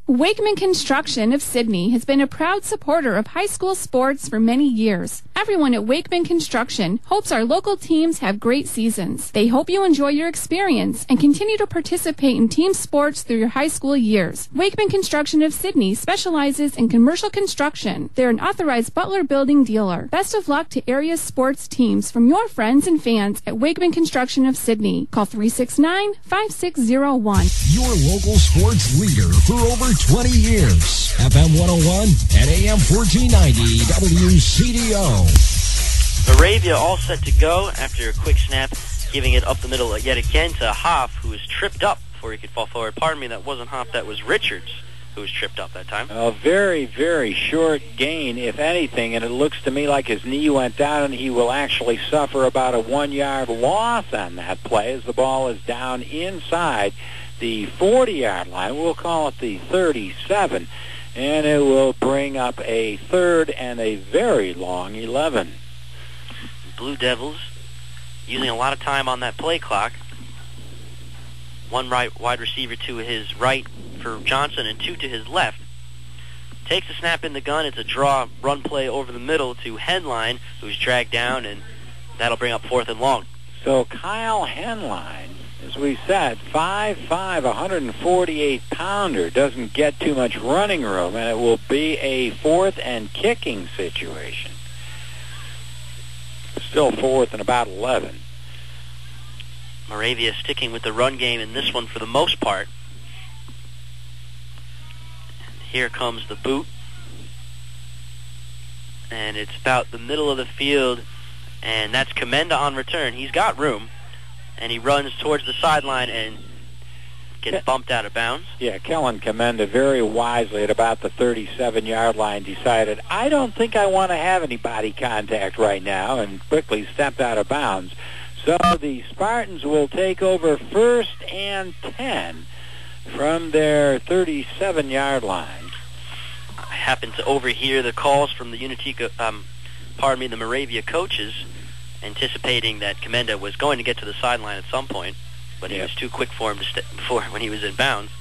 Wakeman Construction of Sydney has been a proud supporter of high school sports for many years. Everyone at Wakeman Construction hopes our local teams have great seasons. They hope you enjoy your experience and continue to participate in team sports through your high school years. Wakeman Construction of Sydney specializes in commercial construction. They're an authorized Butler Building dealer. Best of luck to area sports teams from your friends and fans at Wakeman Construction of Sydney. Call three six nine, five six zero one. Your local sports leader for over twenty years. F M one oh one and A M fourteen ninety W C D O. Moravia all set to go after a quick snap, giving it up the middle yet again to Hoff, who was tripped up before he could fall forward. Pardon me, that wasn't Hoff, that was Richards who was tripped up that time. A very, very short gain, if anything, and it looks to me like his knee went down and he will actually suffer about a one-yard loss on that play as the ball is down inside the forty-yard line. We'll call it the thirty-seven, and it will bring up a third and a very long eleven. Blue Devils using a lot of time on that play clock. One right wide receiver to his right for Johnson and two to his left. Takes a snap in the gun. It's a draw run play over the middle to Henline, who's dragged down, and that'll bring up fourth and long. So Kyle Henline, as we said, five five, one forty-eight pounder, doesn't get too much running room, and it will be a fourth and kicking situation. Still fourth and about eleven. Moravia sticking with the run game in this one for the most part. Here comes the boot. And it's about the middle of the field, and that's Commenda on return. He's got room, and he runs towards the sideline and gets bumped out of bounds. Yeah, Kellen Commenda very wisely at about the thirty-seven-yard line decided, I don't think I want to have any body contact right now, and quickly stepped out of bounds. So the Spartans will take over first and ten from their thirty-seven-yard line. I happened to overhear the calls from the Unitica, um, pardon me, the Moravia coaches, anticipating that Commenda was going to get to the sideline at some point, but he Yep. was too quick for him to step before when he was in bounds.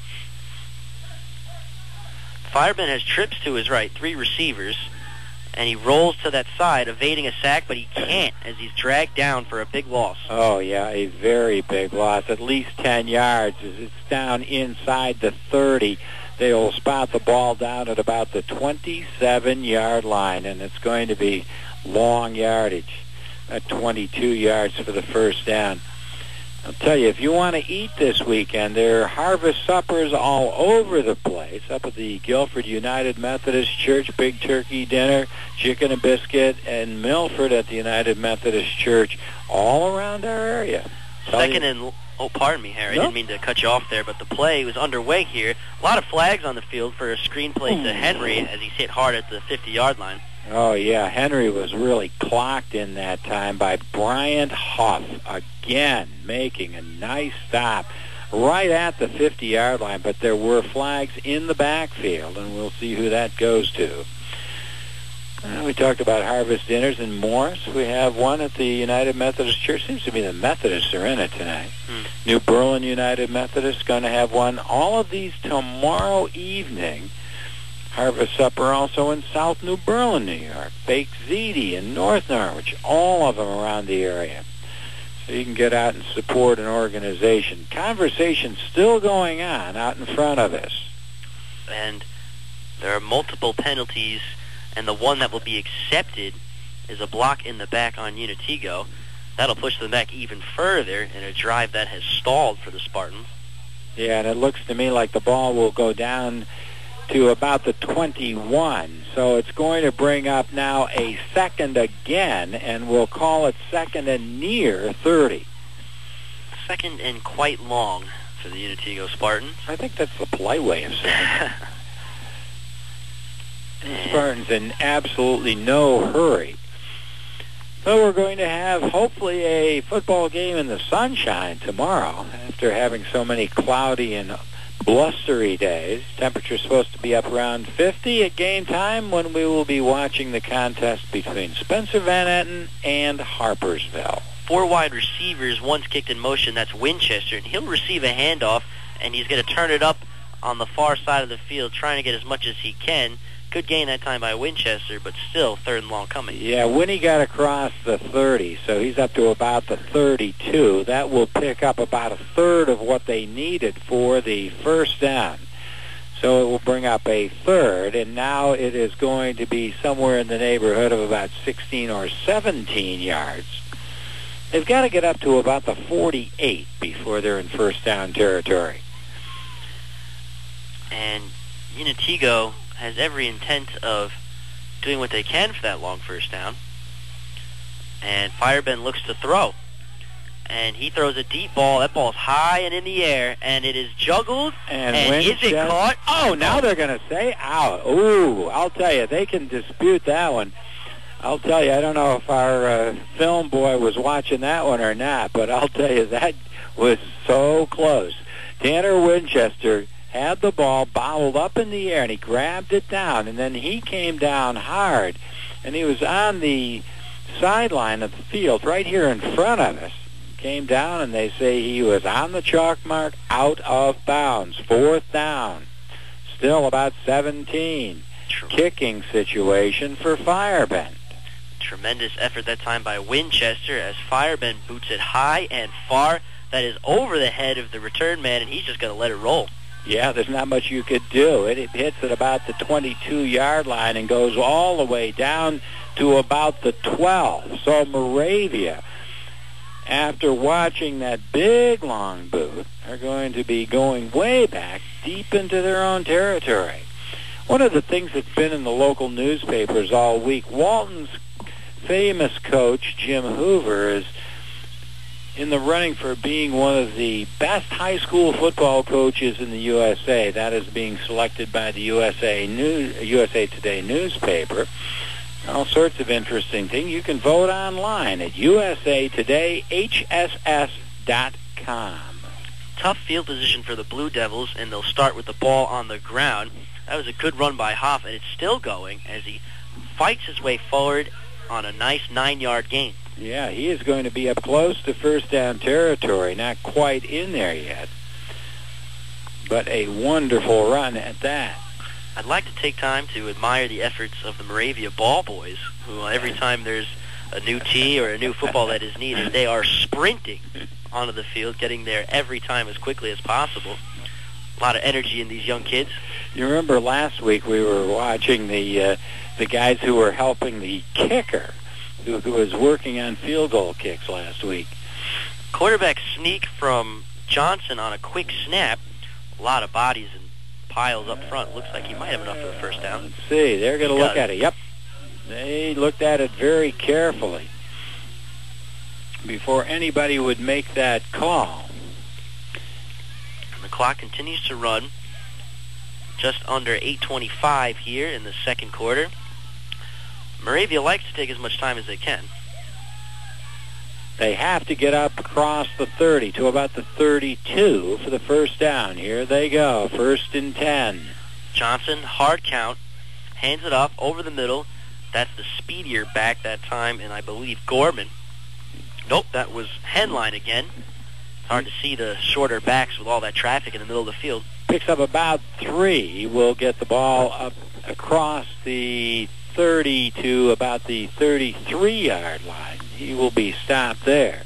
Fireman has trips to his right, three receivers, and he rolls to that side, evading a sack, but he can't as he's dragged down for a big loss. Oh, yeah, a very big loss, at least ten yards. As it's down inside the thirty, they will spot the ball down at about the twenty-seven-yard line, and it's going to be long yardage at twenty-two yards for the first down. I'll tell you, if you want to eat this weekend, there are harvest suppers all over the place. Up at the Guilford United Methodist Church, big turkey dinner, chicken and biscuit, and Milford at the United Methodist Church, all around our area. Tell Second you- and, oh, pardon me, Harry, No. I didn't mean to cut you off there, but the play was underway here. A lot of flags on the field for a screen play to Henry as he's hit hard at the fifty-yard line. Oh, yeah, Henry was really clocked in that time by Bryant Huff, again making a nice stop right at the fifty-yard line, but there were flags in the backfield, and we'll see who that goes to. Uh, we talked about harvest dinners in Morris. We have one at the United Methodist Church. Seems to be the Methodists are in it tonight. Hmm. New Berlin United Methodist going to have one. All of these tomorrow evening. Harvest supper also in South New Berlin, New York. Baked Ziti in North Norwich. All of them around the area. So you can get out and support an organization. Conversation still going on out in front of us. And there are multiple penalties, and the one that will be accepted is a block in the back on Unitigo. That'll push them back even further in a drive that has stalled for the Spartans. Yeah, and it looks to me like the ball will go down to about the twenty-one. So it's going to bring up now a second again, and we'll call it second and near thirty. Second and quite long for the Unitigo Spartans. I think that's the polite way of saying it. The Spartans in absolutely no hurry. So we're going to have hopefully a football game in the sunshine tomorrow after having so many cloudy and blustery days. Temperature's supposed to be up around fifty at game time when we will be watching the contest between Spencer Van Etten and Harpersville. Four wide receivers, one's kicked in motion, that's Winchester, and he'll receive a handoff, and he's going to turn it up on the far side of the field, trying to get as much as he can. Good gain that time by Winchester, but still third and long coming. Yeah, Winnie got across the thirty, so he's up to about the thirty-two. That will pick up about a third of what they needed for the first down. So it will bring up a third, and now it is going to be somewhere in the neighborhood of about sixteen or seventeen yards. They've got to get up to about the forty-eight before they're in first down territory. And Unitigo has every intent of doing what they can for that long first down. And Firebend looks to throw. And he throws a deep ball. That ball's high and in the air, and it is juggled. And, and is it caught? Oh, now they're going to say out. Ooh, I'll tell you, they can dispute that one. I'll tell you, I don't know if our uh, film boy was watching that one or not, but I'll tell you, that was so close. Tanner Winchester had the ball bobbled up in the air, and he grabbed it down, and then he came down hard, and he was on the sideline of the field right here in front of us. Came down, and they say he was on the chalk mark, out of bounds. Fourth down. Still about seventeen. True. Kicking situation for Firebend. Tremendous effort that time by Winchester as Firebend boots it high and far. That is over the head of the return man, and he's just going to let it roll. Yeah, there's not much you could do. It, it hits at about the twenty-two-yard line and goes all the way down to about the twelve. So Moravia, after watching that big long boot, are going to be going way back deep into their own territory. One of the things that's been in the local newspapers all week, Walton's famous coach, Jim Hoover, is in the running for being one of the best high school football coaches in the U S A. That is being selected by the U S A News, U S A Today newspaper. All sorts of interesting things. You can vote online at U S A Today H S S dot com. Tough field position for the Blue Devils, and they'll start with the ball on the ground. That was a good run by Hoff, and it's still going as he fights his way forward on a nice nine-yard gain. Yeah, he is going to be up close to first down territory. Not quite in there yet, but a wonderful run at that. I'd like to take time to admire the efforts of the Moravia ball boys, who every time there's a new tee or a new football that is needed, they are sprinting onto the field, getting there every time as quickly as possible. A lot of energy in these young kids. You remember last week we were watching the uh, the guys who were helping the kicker, who, who was working on field goal kicks last week. Quarterback sneak from Johnson on a quick snap. A lot of bodies and piles up front. Looks like he might have enough for the first down. Let's see. They're going to look at it. Yep. They looked at it very carefully before anybody would make that call. And the clock continues to run. Just under eight twenty-five here in the second quarter. Moravia likes to take as much time as they can. They have to get up across the thirty to about the thirty-two for the first down. Here they go, first and ten. Johnson, hard count, hands it off over the middle. That's the speedier back that time, and I believe Gorman. Nope, that was Henline again. It's hard to see the shorter backs with all that traffic in the middle of the field. Picks up about three. He will get the ball up across the thirty to about the thirty-three-yard line. He will be stopped there.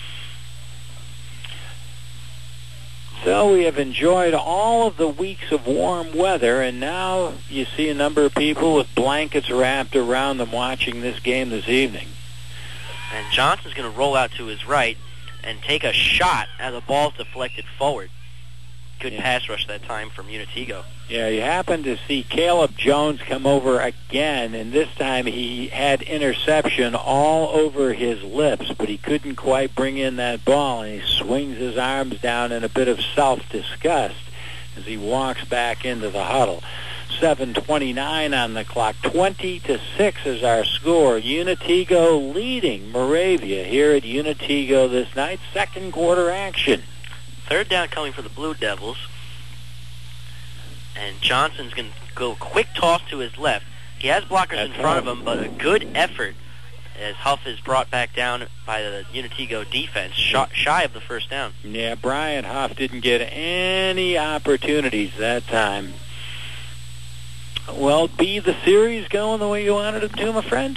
So we have enjoyed all of the weeks of warm weather, and now you see a number of people with blankets wrapped around them watching this game this evening. And Johnson's going to roll out to his right and take a shot as the ball's deflected forward. Good yeah. pass rush that time from Unitigo. Yeah, you happen to see Caleb Jones come over again, and this time he had interception all over his lips, but he couldn't quite bring in that ball, and he swings his arms down in a bit of self-disgust as he walks back into the huddle. seven twenty-nine on the clock. twenty to six is our score. Unitigo leading Moravia here at Unitigo this night. Second quarter action. Third down coming for the Blue Devils. And Johnson's going to go quick toss to his left. He has blockers That's in front home. of him, but a good effort as Huff is brought back down by the Unitigo defense, shy, shy of the first down. Yeah, Brian Huff didn't get any opportunities that time. Well, B, the series going the way you wanted it to, my friend?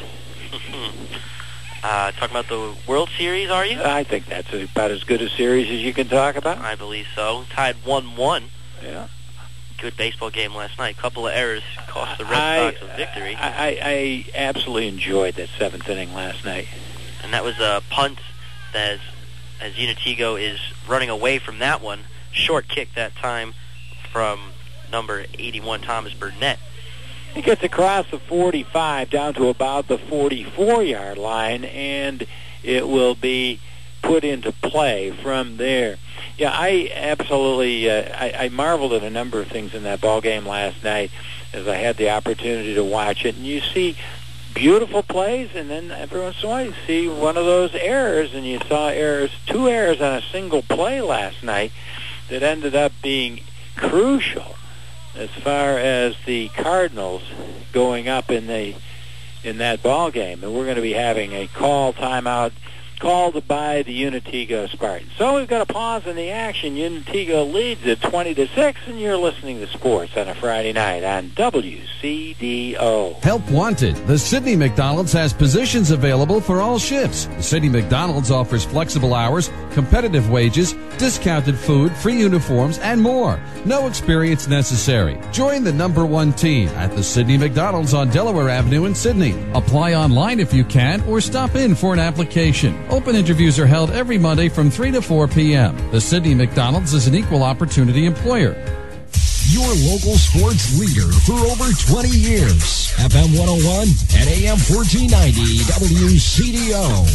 uh, talking about the World Series, are you? I think that's about as good a series as you can talk about. I believe so. Tied one one. Yeah. Good baseball game last night. Couple of errors cost the Red I, Sox a victory. I, I, I absolutely enjoyed that seventh inning last night. And that was a punt that, as Unitigo is running away from that one, short kick that time from number eighty-one, Thomas Burnett. He gets across the forty-five down to about the forty-four-yard line, and it will be put into play from there. Yeah, I absolutely, uh, I, I marveled at a number of things in that ball game last night as I had the opportunity to watch it. And you see beautiful plays, and then every once in a while you see one of those errors, and you saw errors, two errors on a single play last night that ended up being crucial as far as the Cardinals going up in the in that ball game. And we're going to be having a call timeout called by the Unitigo Spartans. So we've got a pause in the action. Unitigo leads at twenty to six, and you're listening to sports on a Friday night on W C D O. Help wanted. The Sydney McDonald's has positions available for all shifts. The Sydney McDonald's offers flexible hours, competitive wages, discounted food, free uniforms, and more. No experience necessary. Join the number one team at the Sydney McDonald's on Delaware Avenue in Sydney. Apply online if you can, or stop in for an application. Open interviews are held every Monday from three to four p.m. The Sydney McDonald's is an equal opportunity employer. Your local sports leader for over twenty years. F M one oh one and A M fourteen ninety W C D O.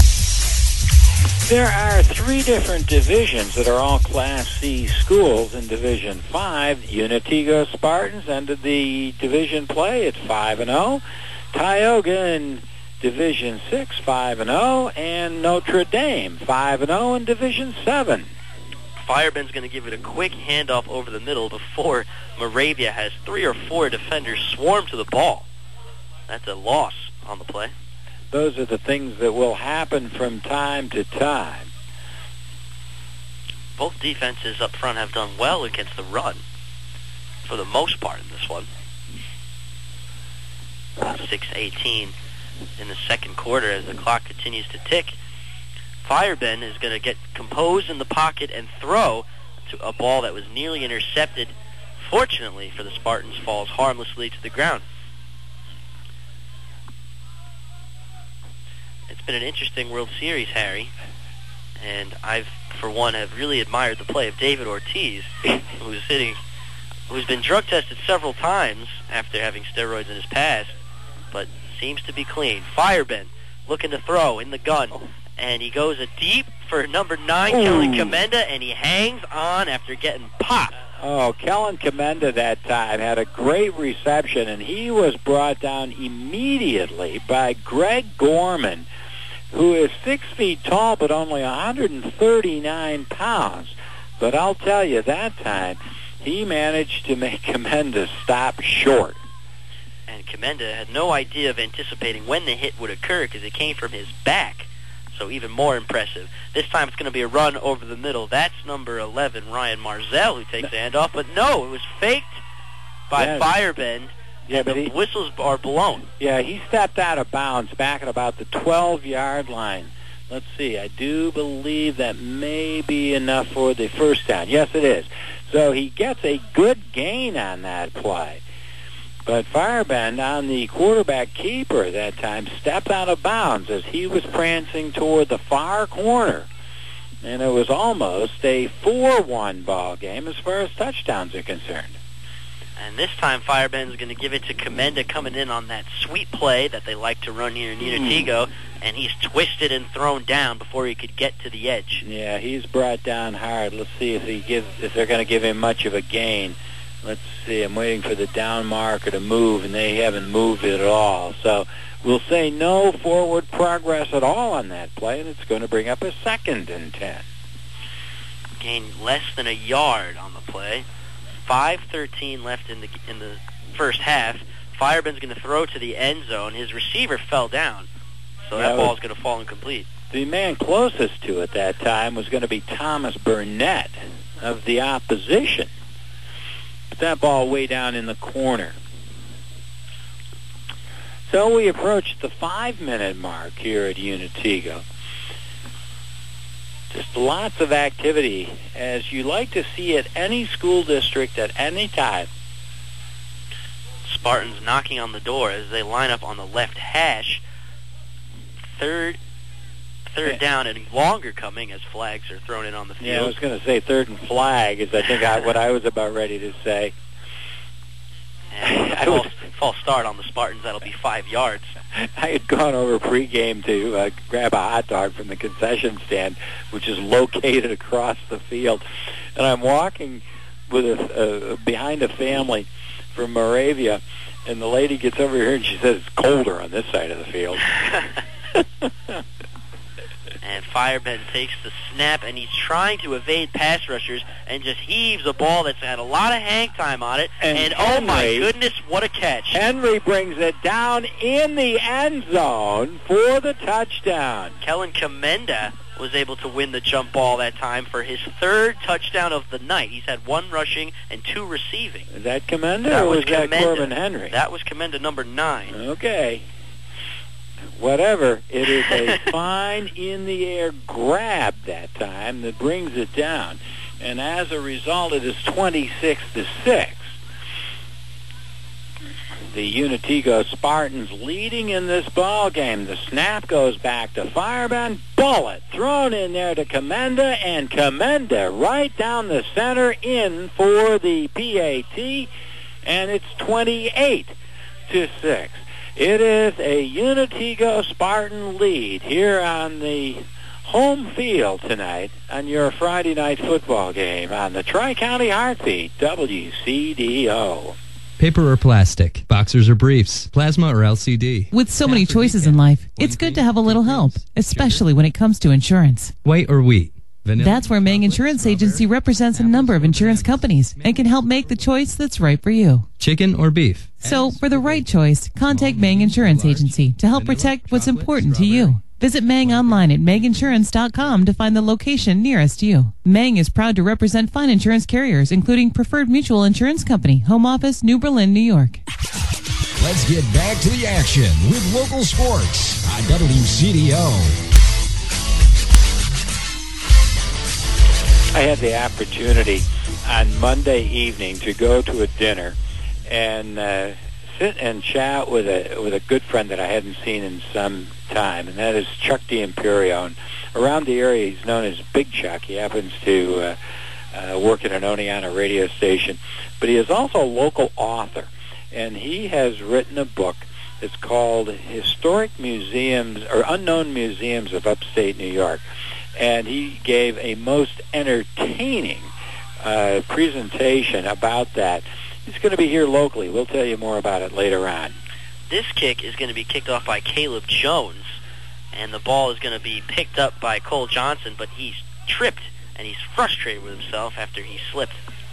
There are three different divisions that are all Class C schools. In Division five, Unitigo Spartans ended the division play at five and oh. Tioga in Division six, five and oh, and Notre Dame, five and oh in Division seven. Fireben's going to give it a quick handoff over the middle before Moravia has three or four defenders swarm to the ball. That's a loss on the play. Those are the things that will happen from time to time. Both defenses up front have done well against the run, for the most part in this one. six eighteen in the second quarter as the clock continues to tick. Fireben is going to get composed in the pocket and throw to a ball that was nearly intercepted. Fortunately for the Spartans, falls harmlessly to the ground. It's been an interesting World Series, Harry, and I've, for one, have really admired the play of David Ortiz, who's hitting, who's been drug tested several times after having steroids in his past, but seems to be clean. Fireben looking to throw in the gun, and he goes a deep for number nine, Ooh. Kellen Commenda, and he hangs on after getting popped. Oh, Kellen Commenda that time had a great reception, and he was brought down immediately by Greg Gorman, who is six feet tall but only one hundred thirty-nine pounds. But I'll tell you, that time, he managed to make Commenda stop short. And Commenda had no idea of anticipating when the hit would occur because it came from his back. So even more impressive. This time it's going to be a run over the middle. That's number eleven, Ryan Marzell, who takes the handoff. But no, it was faked by yeah. Fireben. Yeah, but the he, whistles are blown. Yeah, he stepped out of bounds back at about the twelve-yard line. Let's see. I do believe that may be enough for the first down. Yes, it is. So he gets a good gain on that play. But Fireben, on the quarterback keeper that time, stepped out of bounds as he was prancing toward the far corner. And it was almost a four one ball game as far as touchdowns are concerned. And this time Fireben's going to give it to Commenda coming in on that sweet play that they like to run here in Unitigo, mm. and he's twisted and thrown down before he could get to the edge. Yeah, he's brought down hard. Let's see if he gives, if they're going to give him much of a gain. Let's see, I'm waiting for the down marker to move, and they haven't moved it at all. So we'll say no forward progress at all on that play, and it's going to bring up a second and ten. Gained less than a yard on the play. five thirteen left in the in the first half. Fireben's going to throw to the end zone. His receiver fell down. so Yeah, that it ball's was- going to fall incomplete. The man closest to it that time was going to be Thomas Burnett of the opposition. But that ball way down in the corner. So we approached the five-minute mark here at Unitego. Just lots of activity, as you like to see at any school district at any time. Spartans knocking on the door as they line up on the left hash. Third third down and longer coming as flags are thrown in on the field. Yeah, I was going to say third and flag is I think I, what I was about ready to say. And I false, was- false start on the Spartans. That'll be five yards. I had gone over pregame to uh, grab a hot dog from the concession stand, which is located across the field, and I'm walking with a, uh, behind a family from Moravia, and the lady gets over here and she says it's colder on this side of the field. And Fireman takes the snap, and he's trying to evade pass rushers and just heaves a ball that's had a lot of hang time on it. And And, oh my Henry- goodness, what a catch. Henry brings it down in the end zone for the touchdown. Kellen Commenda was able to win the jump ball that time for his third touchdown of the night. He's had one rushing and two receiving. Is that Commenda That or was was that Commenda. Corbin Henry? That was Commenda number nine. Okay. Whatever. It is a fine in-the-air grab that time that brings it down. And as a result, it is twenty-six to six. The Unitego Spartans leading in this ball game. The snap goes back to Fireman. Bullet thrown in there to Commenda, and Commenda right down the center in for the P A T, and it's twenty-eight to six. It is a Unitego Spartan lead here on the home field tonight on your Friday night football game on the Tri-County Heartbeat, W C D O. Paper or plastic, boxers or briefs, plasma or L C D. With so many choices in life, it's good to have a little help, especially when it comes to insurance. White or wheat. Vanilla. That's where Mang Insurance Agency represents a number of insurance companies and can help make the choice that's right for you. Chicken or beef. So, for the right choice, contact Mang Insurance Agency to help protect what's important to you. Visit Mang online at mang insurance dot com to find the location nearest you. Mang is proud to represent fine insurance carriers, including Preferred Mutual Insurance Company, Home Office, New Berlin, New York. Let's get back to the action with local sports on W C D O. I had the opportunity on Monday evening to go to a dinner and uh, sit and chat with a with a good friend that I hadn't seen in some time, and that is Chuck D'Imperio. And around the area, he's known as Big Chuck. He happens to uh, uh, work at an Oneonta radio station, but he is also a local author, and he has written a book. It's called Historic Museums or Unknown Museums of Upstate New York. And he gave a most entertaining uh, presentation about that. He's going to be here locally. We'll tell you more about it later on. This kick is going to be kicked off by Caleb Jones, and the ball is going to be picked up by Cole Johnson, but he's tripped, and he's frustrated with himself after he slipped.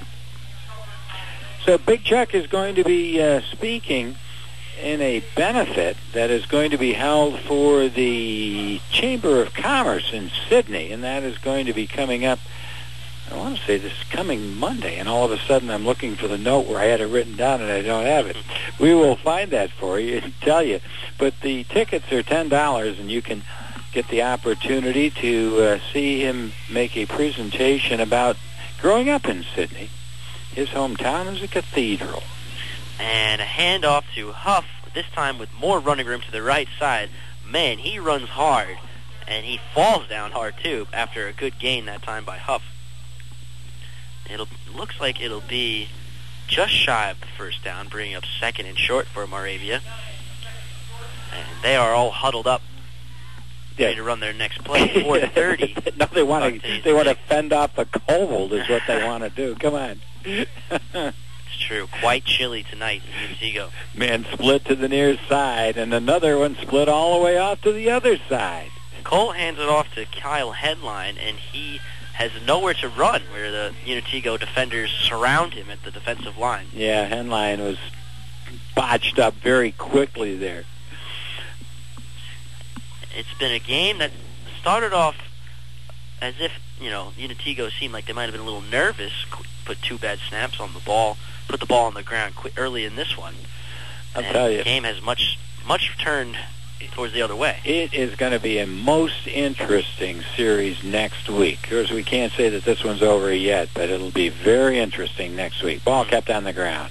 So Big Chuck is going to be uh, speaking in a benefit that is going to be held for the Chamber of Commerce in Sydney, and that is going to be coming up, I want to say this coming Monday, and all of a sudden I'm looking for the note where I had it written down and I don't have it. We will find that for you and tell you. But the tickets are ten dollars, and you can get the opportunity to uh, see him make a presentation about growing up in Sydney. His hometown is a cathedral. And a handoff to Huff, this time with more running room to the right side. Man, he runs hard, and he falls down hard, too, after a good gain that time by Huff. It'll looks like it'll be just shy of the first down, bringing up second and short for Moravia. And they are all huddled up, Yeah. ready to run their next play. four thirty. No, they want to. They want to fend off the cold, is what they want to do. Come on. It's true. Quite chilly tonight in Unitego. Man split to the near side, and another one split all the way off to the other side. Cole hands it off to Kyle Headline, and he has nowhere to run where the Unitego defenders surround him at the defensive line. Yeah, Henline was botched up very quickly there. it's been a game that started off as if, you know, Unitigo seemed like they might have been a little nervous, put two bad snaps on the ball, put the ball on the ground quick, early in this one. I'll and tell you. The game has much, much turned towards the other way. It is going to be a most interesting series next week. Of course, we can't say that this one's over yet, but it'll be very interesting next week. Ball mm-hmm. kept on the ground.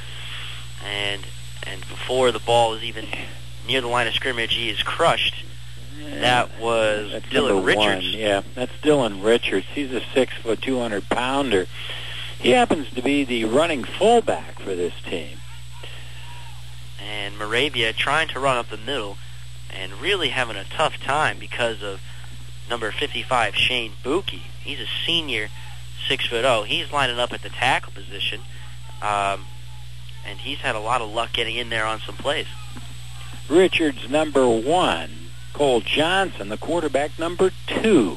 And and before the ball is even near the line of scrimmage, he is crushed. That was that's Dylan Richards. One. Yeah, that's Dylan Richards. He's a six foot, two hundred pounder. He happens to be the running fullback for this team. And Moravia trying to run up the middle and really having a tough time because of number fifty-five, Shane Buki. He's a senior, six foot oh. He's lining up at the tackle position, um, and he's had a lot of luck getting in there on some plays. Richards, number one. Cole Johnson, the quarterback, number two.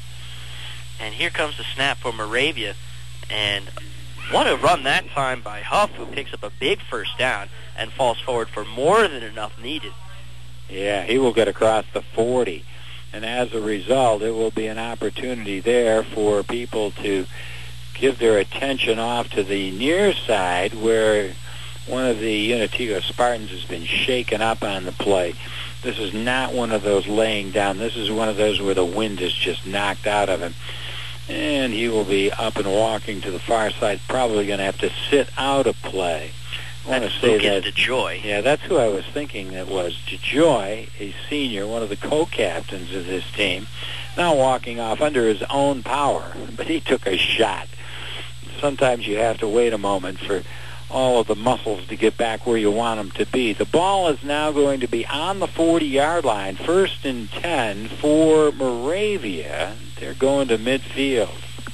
And here comes the snap for Moravia. And what a run that time by Huff, who picks up a big first down and falls forward for more than enough needed. Yeah, he will get across the forty. And as a result, it will be an opportunity there for people to give their attention off to the near side where one of the Unitigo Spartans has been shaken up on the play. This is not one of those laying down. This is one of those where the wind is just knocked out of him. And he will be up and walking to the far side, probably going to have to sit out a play. I want That's to say Lucas that DeJoy. Yeah, that's who I was thinking that was. DeJoy, a senior, one of the co-captains of this team, now walking off under his own power. But he took a shot. Sometimes you have to wait a moment for all of the muscles to get back where you want them to be. The ball is now going to be on the forty-yard line, first and ten for Moravia. They're going to midfield.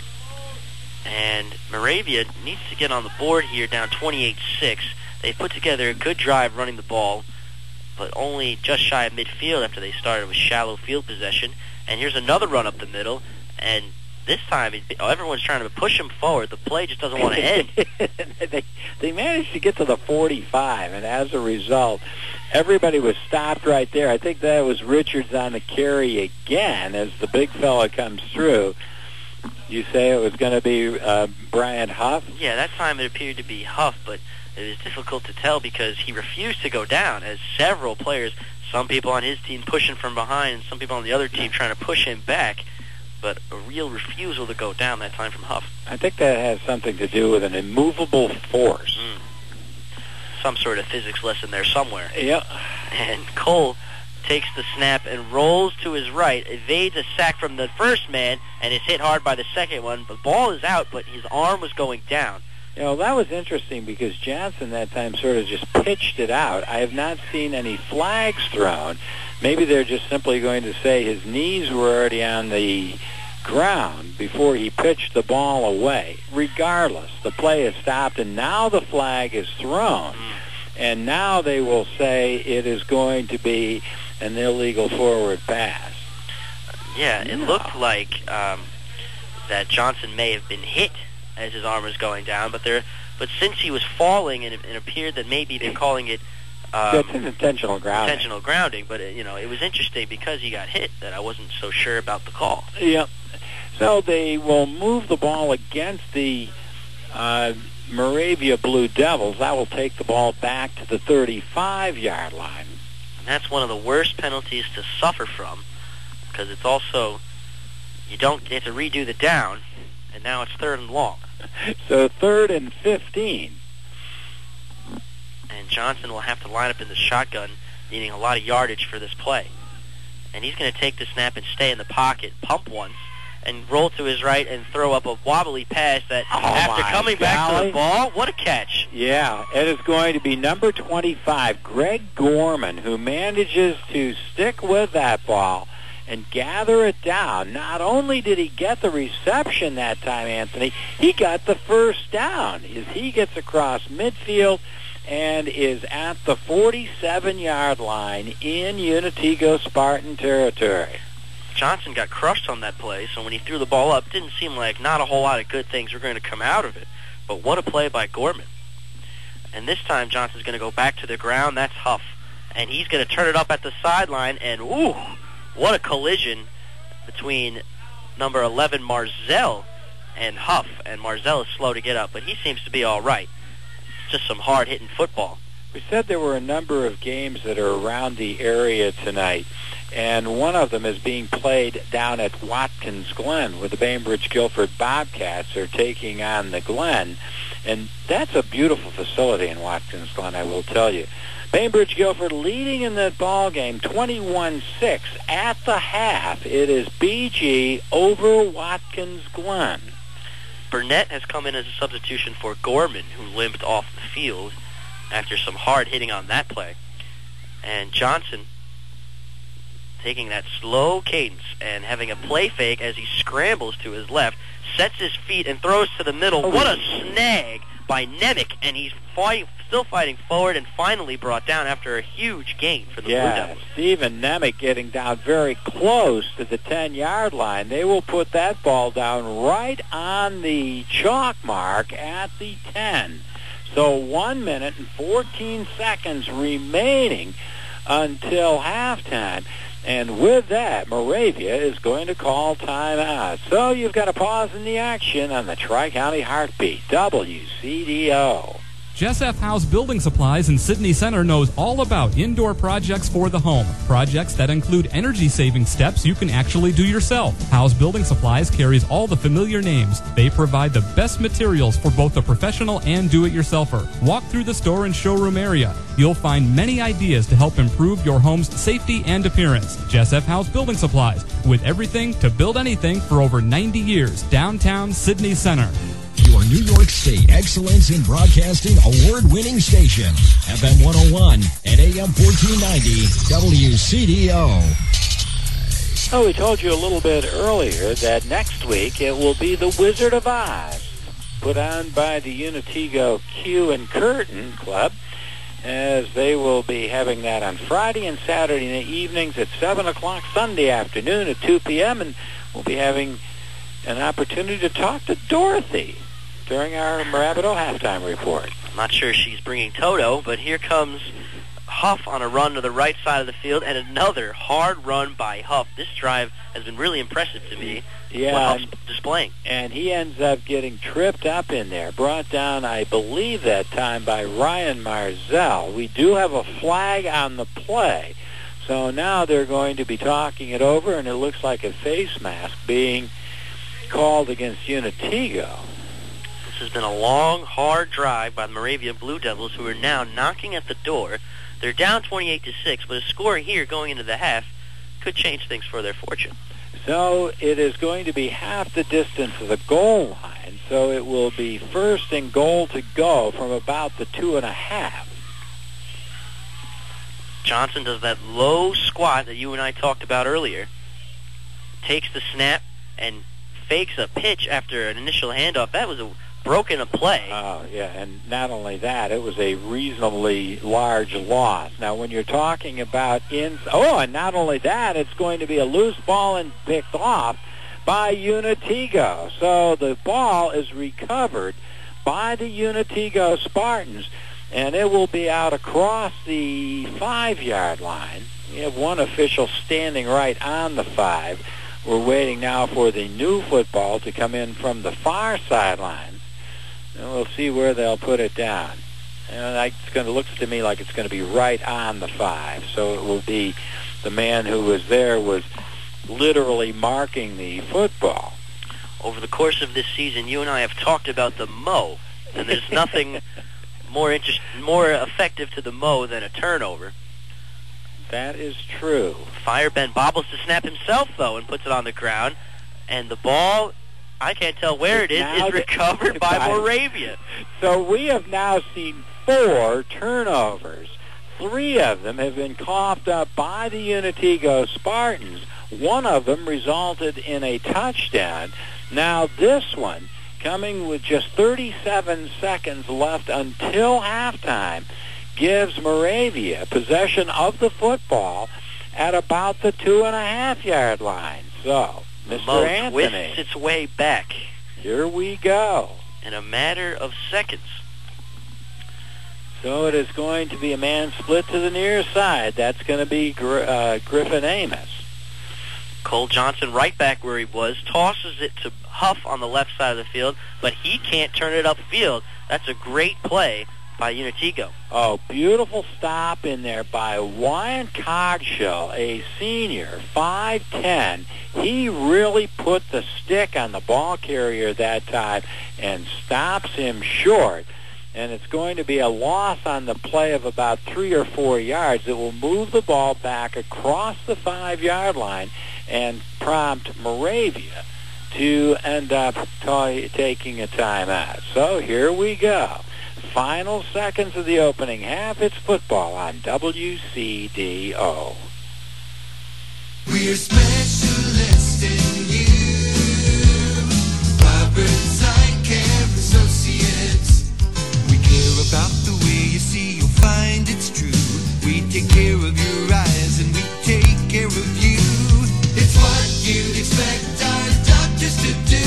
And Moravia needs to get on the board here, down twenty-eight six. They put together a good drive running the ball, but only just shy of midfield after they started with shallow field possession. And here's another run up the middle, and this time everyone's trying to push him forward. The play just doesn't want to end. they, they managed to get to the forty-five, and as a result, everybody was stopped right there. I think that was Richards on the carry again as the big fella comes through. You say it was going to be uh, Brian Huff? Yeah, that time it appeared to be Huff, but it was difficult to tell because he refused to go down, as several players, some people on his team pushing from behind and some people on the other team trying to push him back, but a real refusal to go down that time from Huff. I think that has something to do with an immovable force. Mm. Some sort of physics lesson there somewhere. Yep. And Cole takes the snap and rolls to his right, evades a sack from the first man, and is hit hard by the second one. The ball is out, but his arm was going down. You know, that was interesting because Johnson that time sort of just pitched it out. I have not seen any flags thrown. Maybe they're just simply going to say his knees were already on the ground before he pitched the ball away. Regardless, the play is stopped, and now the flag is thrown. Mm. And now they will say it is going to be an illegal forward pass. Yeah, it no. looked like um, that Johnson may have been hit as his arm was going down, but there, but since he was falling, and it, it appeared that maybe they're calling it um, That's an intentional grounding. Intentional grounding, but it, you know, it was interesting because he got hit that I wasn't so sure about the call. Yep. So they will move the ball against the uh, Moravia Blue Devils. That will take the ball back to the thirty-five-yard line. And that's one of the worst penalties to suffer from, because it's also, you don't get to redo the down, and now it's third and long. So third and fifteen. And Johnson will have to line up in the shotgun, needing a lot of yardage for this play. And he's going to take the snap and stay in the pocket, pump once, and roll to his right and throw up a wobbly pass that, oh after coming golly. back to the ball, what a catch. Yeah, it is going to be number twenty-five, Greg Gorman, who manages to stick with that ball and gather it down. Not only did he get the reception that time, Anthony, he got the first down as he gets across midfield and is at the forty-seven-yard line in Unitigo Spartan territory. Johnson got crushed on that play, so when he threw the ball up, it didn't seem like not a whole lot of good things were going to come out of it. But what a play by Gorman. And this time Johnson's going to go back to the ground. That's Huff. And he's going to turn it up at the sideline, and ooh, what a collision between number eleven, Marzell, and Huff. And Marzell is slow to get up, but he seems to be all right. It's just some hard-hitting football. We said there were a number of games that are around the area tonight, and one of them is being played down at Watkins Glen, where the Bainbridge Guilford Bobcats are taking on the Glen. And that's a beautiful facility in Watkins Glen, I will tell you. Bainbridge Guilford leading in that ball game twenty-one six. At the half, it is B G over Watkins Glen. Burnett has come in as a substitution for Gorman, who limped off the field after some hard hitting on that play. And Johnson taking that slow cadence and having a play fake as he scrambles to his left, sets his feet and throws to the middle. Oh, what a snag by Nemec, and he's fighting, still fighting forward and finally brought down after a huge gain for the yeah, Blue Devils. Stephen Nemec getting down very close to the ten-yard line. They will put that ball down right on the chalk mark at the ten. So one minute and fourteen seconds remaining until halftime. And with that, Moravia is going to call timeout. So you've got a pause in the action on the Tri-County Heartbeat, W C D O. Jessup House Building Supplies in Sydney Center knows all about indoor projects for the home. Projects that include energy-saving steps you can actually do yourself. House Building Supplies carries all the familiar names. They provide the best materials for both the professional and do-it-yourselfer. Walk through the store and showroom area. You'll find many ideas to help improve your home's safety and appearance. Jessup House Building Supplies, with everything to build anything for over ninety years. Downtown Sydney Center. Your New York State Excellence in Broadcasting award-winning station, F M one oh one and A M fourteen ninety, W C D O. Oh, we told you a little bit earlier that next week it will be the Wizard of Oz, put on by the Unitigo Q and Curtain Club, as they will be having that on Friday and Saturday evenings at seven o'clock, Sunday afternoon at two p.m., and we'll be having an opportunity to talk to Dorothy during our Marabito halftime report. I'm not sure she's bringing Toto, but here comes Huff on a run to the right side of the field, and another hard run by Huff. This drive has been really impressive to me. Yeah, what Huff's displaying. And he ends up getting tripped up in there, brought down, I believe, that time by Ryan Marzell. We do have a flag on the play, so now they're going to be talking it over, and it looks like a face mask being called against Unitigo. This has been a long, hard drive by the Moravia Blue Devils, who are now knocking at the door. They're down twenty-eight to six, but a score here going into the half could change things for their fortune. So it is going to be half the distance of the goal line, so it will be first and goal to go from about the two and a half. Johnson does that low squat that you and I talked about earlier, takes the snap, and fakes a pitch after an initial handoff. That was a broken a play. Oh, yeah, and not only that, it was a reasonably large loss. Now, when you're talking about in, oh, and not only that, it's going to be a loose ball and picked off by Unitigo. So the ball is recovered by the Unitigo Spartans, and it will be out across the five-yard line. We have one official standing right on the five. We're waiting now for the new football to come in from the far sideline. And we'll see where they'll put it down. And it's going to look to me like it's going to be right on the five. So it will be the man who was there was literally marking the football. Over the course of this season, you and I have talked about the Mo, and there's nothing more interest, more effective to the Mo than a turnover. That is true. Fireben bobbles to snap himself, though, and puts it on the ground. And the ball, I can't tell where it is, is recovered by Moravia. So we have now seen four turnovers. Three of them have been coughed up by the Unitigo Spartans. One of them resulted in a touchdown. Now this one, coming with just thirty-seven seconds left until halftime, gives Moravia possession of the football at about the two and a half yard line. So, Mister Mo Anthony, twists its way back. Here we go. In a matter of seconds. So it is going to be a man split to the near side. That's going to be Gr- uh, Griffin Amos. Cole Johnson right back where he was, tosses it to Huff on the left side of the field, but he can't turn it upfield. That's a great play by Unitigo. Oh, beautiful stop in there by Wyatt Cogshill, a senior, five ten. He really put the stick on the ball carrier that time and stops him short. And it's going to be a loss on the play of about three or four yards that will move the ball back across the five-yard line and prompt Moravia to end up t- taking a timeout. So here we go. Final seconds of the opening half. It's football on W C D O. We're specialists in you. Roberts Eye Care Associates. We care about the way you see. You'll find it's true. We take care of your eyes and we take care of you. It's what you'd expect our doctors to do.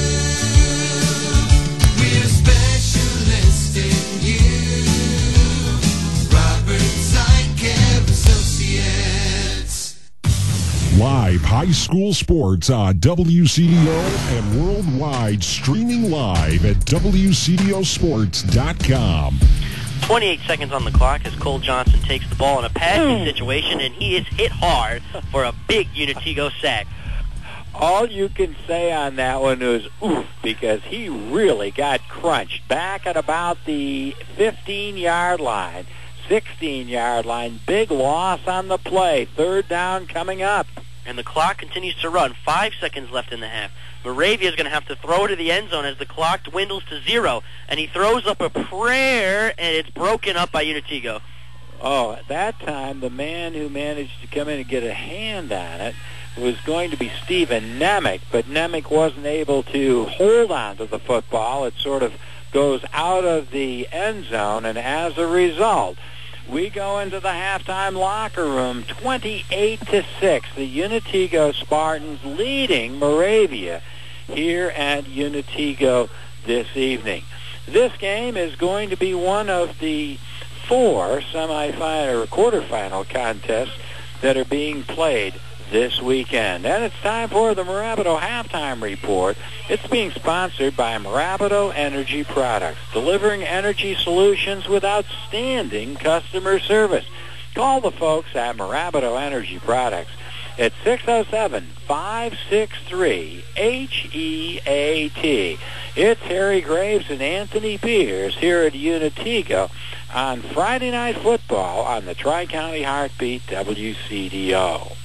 We're specialists in you. Roberts Eye Care Associates. Live high school sports on W C D O and worldwide, streaming live at W C D O sports dot com. twenty-eight seconds on the clock as Cole Johnson takes the ball in a passing situation, and he is hit hard for a big Unitigo sack. All you can say on that one was oof, because he really got crunched back at about the fifteen-yard line, sixteen-yard line. Big loss on the play. Third down coming up. And the clock continues to run. Five seconds left in the half. Moravia is going to have to throw to the end zone as the clock dwindles to zero. And he throws up a prayer, and it's broken up by Unitigo. Oh, at that time, the man who managed to come in and get a hand on it was going to be Stephen Nemec, but Nemec wasn't able to hold on to the football. It sort of goes out of the end zone, and as a result, we go into the halftime locker room, twenty-eight to six. The Unitigo Spartans leading Moravia here at Unitigo this evening. This game is going to be one of the four semifinal or quarterfinal contests that are being played this weekend. And it's time for the Marabato Halftime Report. It's being sponsored by Marabato Energy Products, delivering energy solutions with outstanding customer service. Call the folks at Marabato Energy Products at six oh seven, five six three, H E A T. It's Harry Graves and Anthony Beers here at Unitigo on Friday Night Football on the Tri-County Heartbeat W C D O.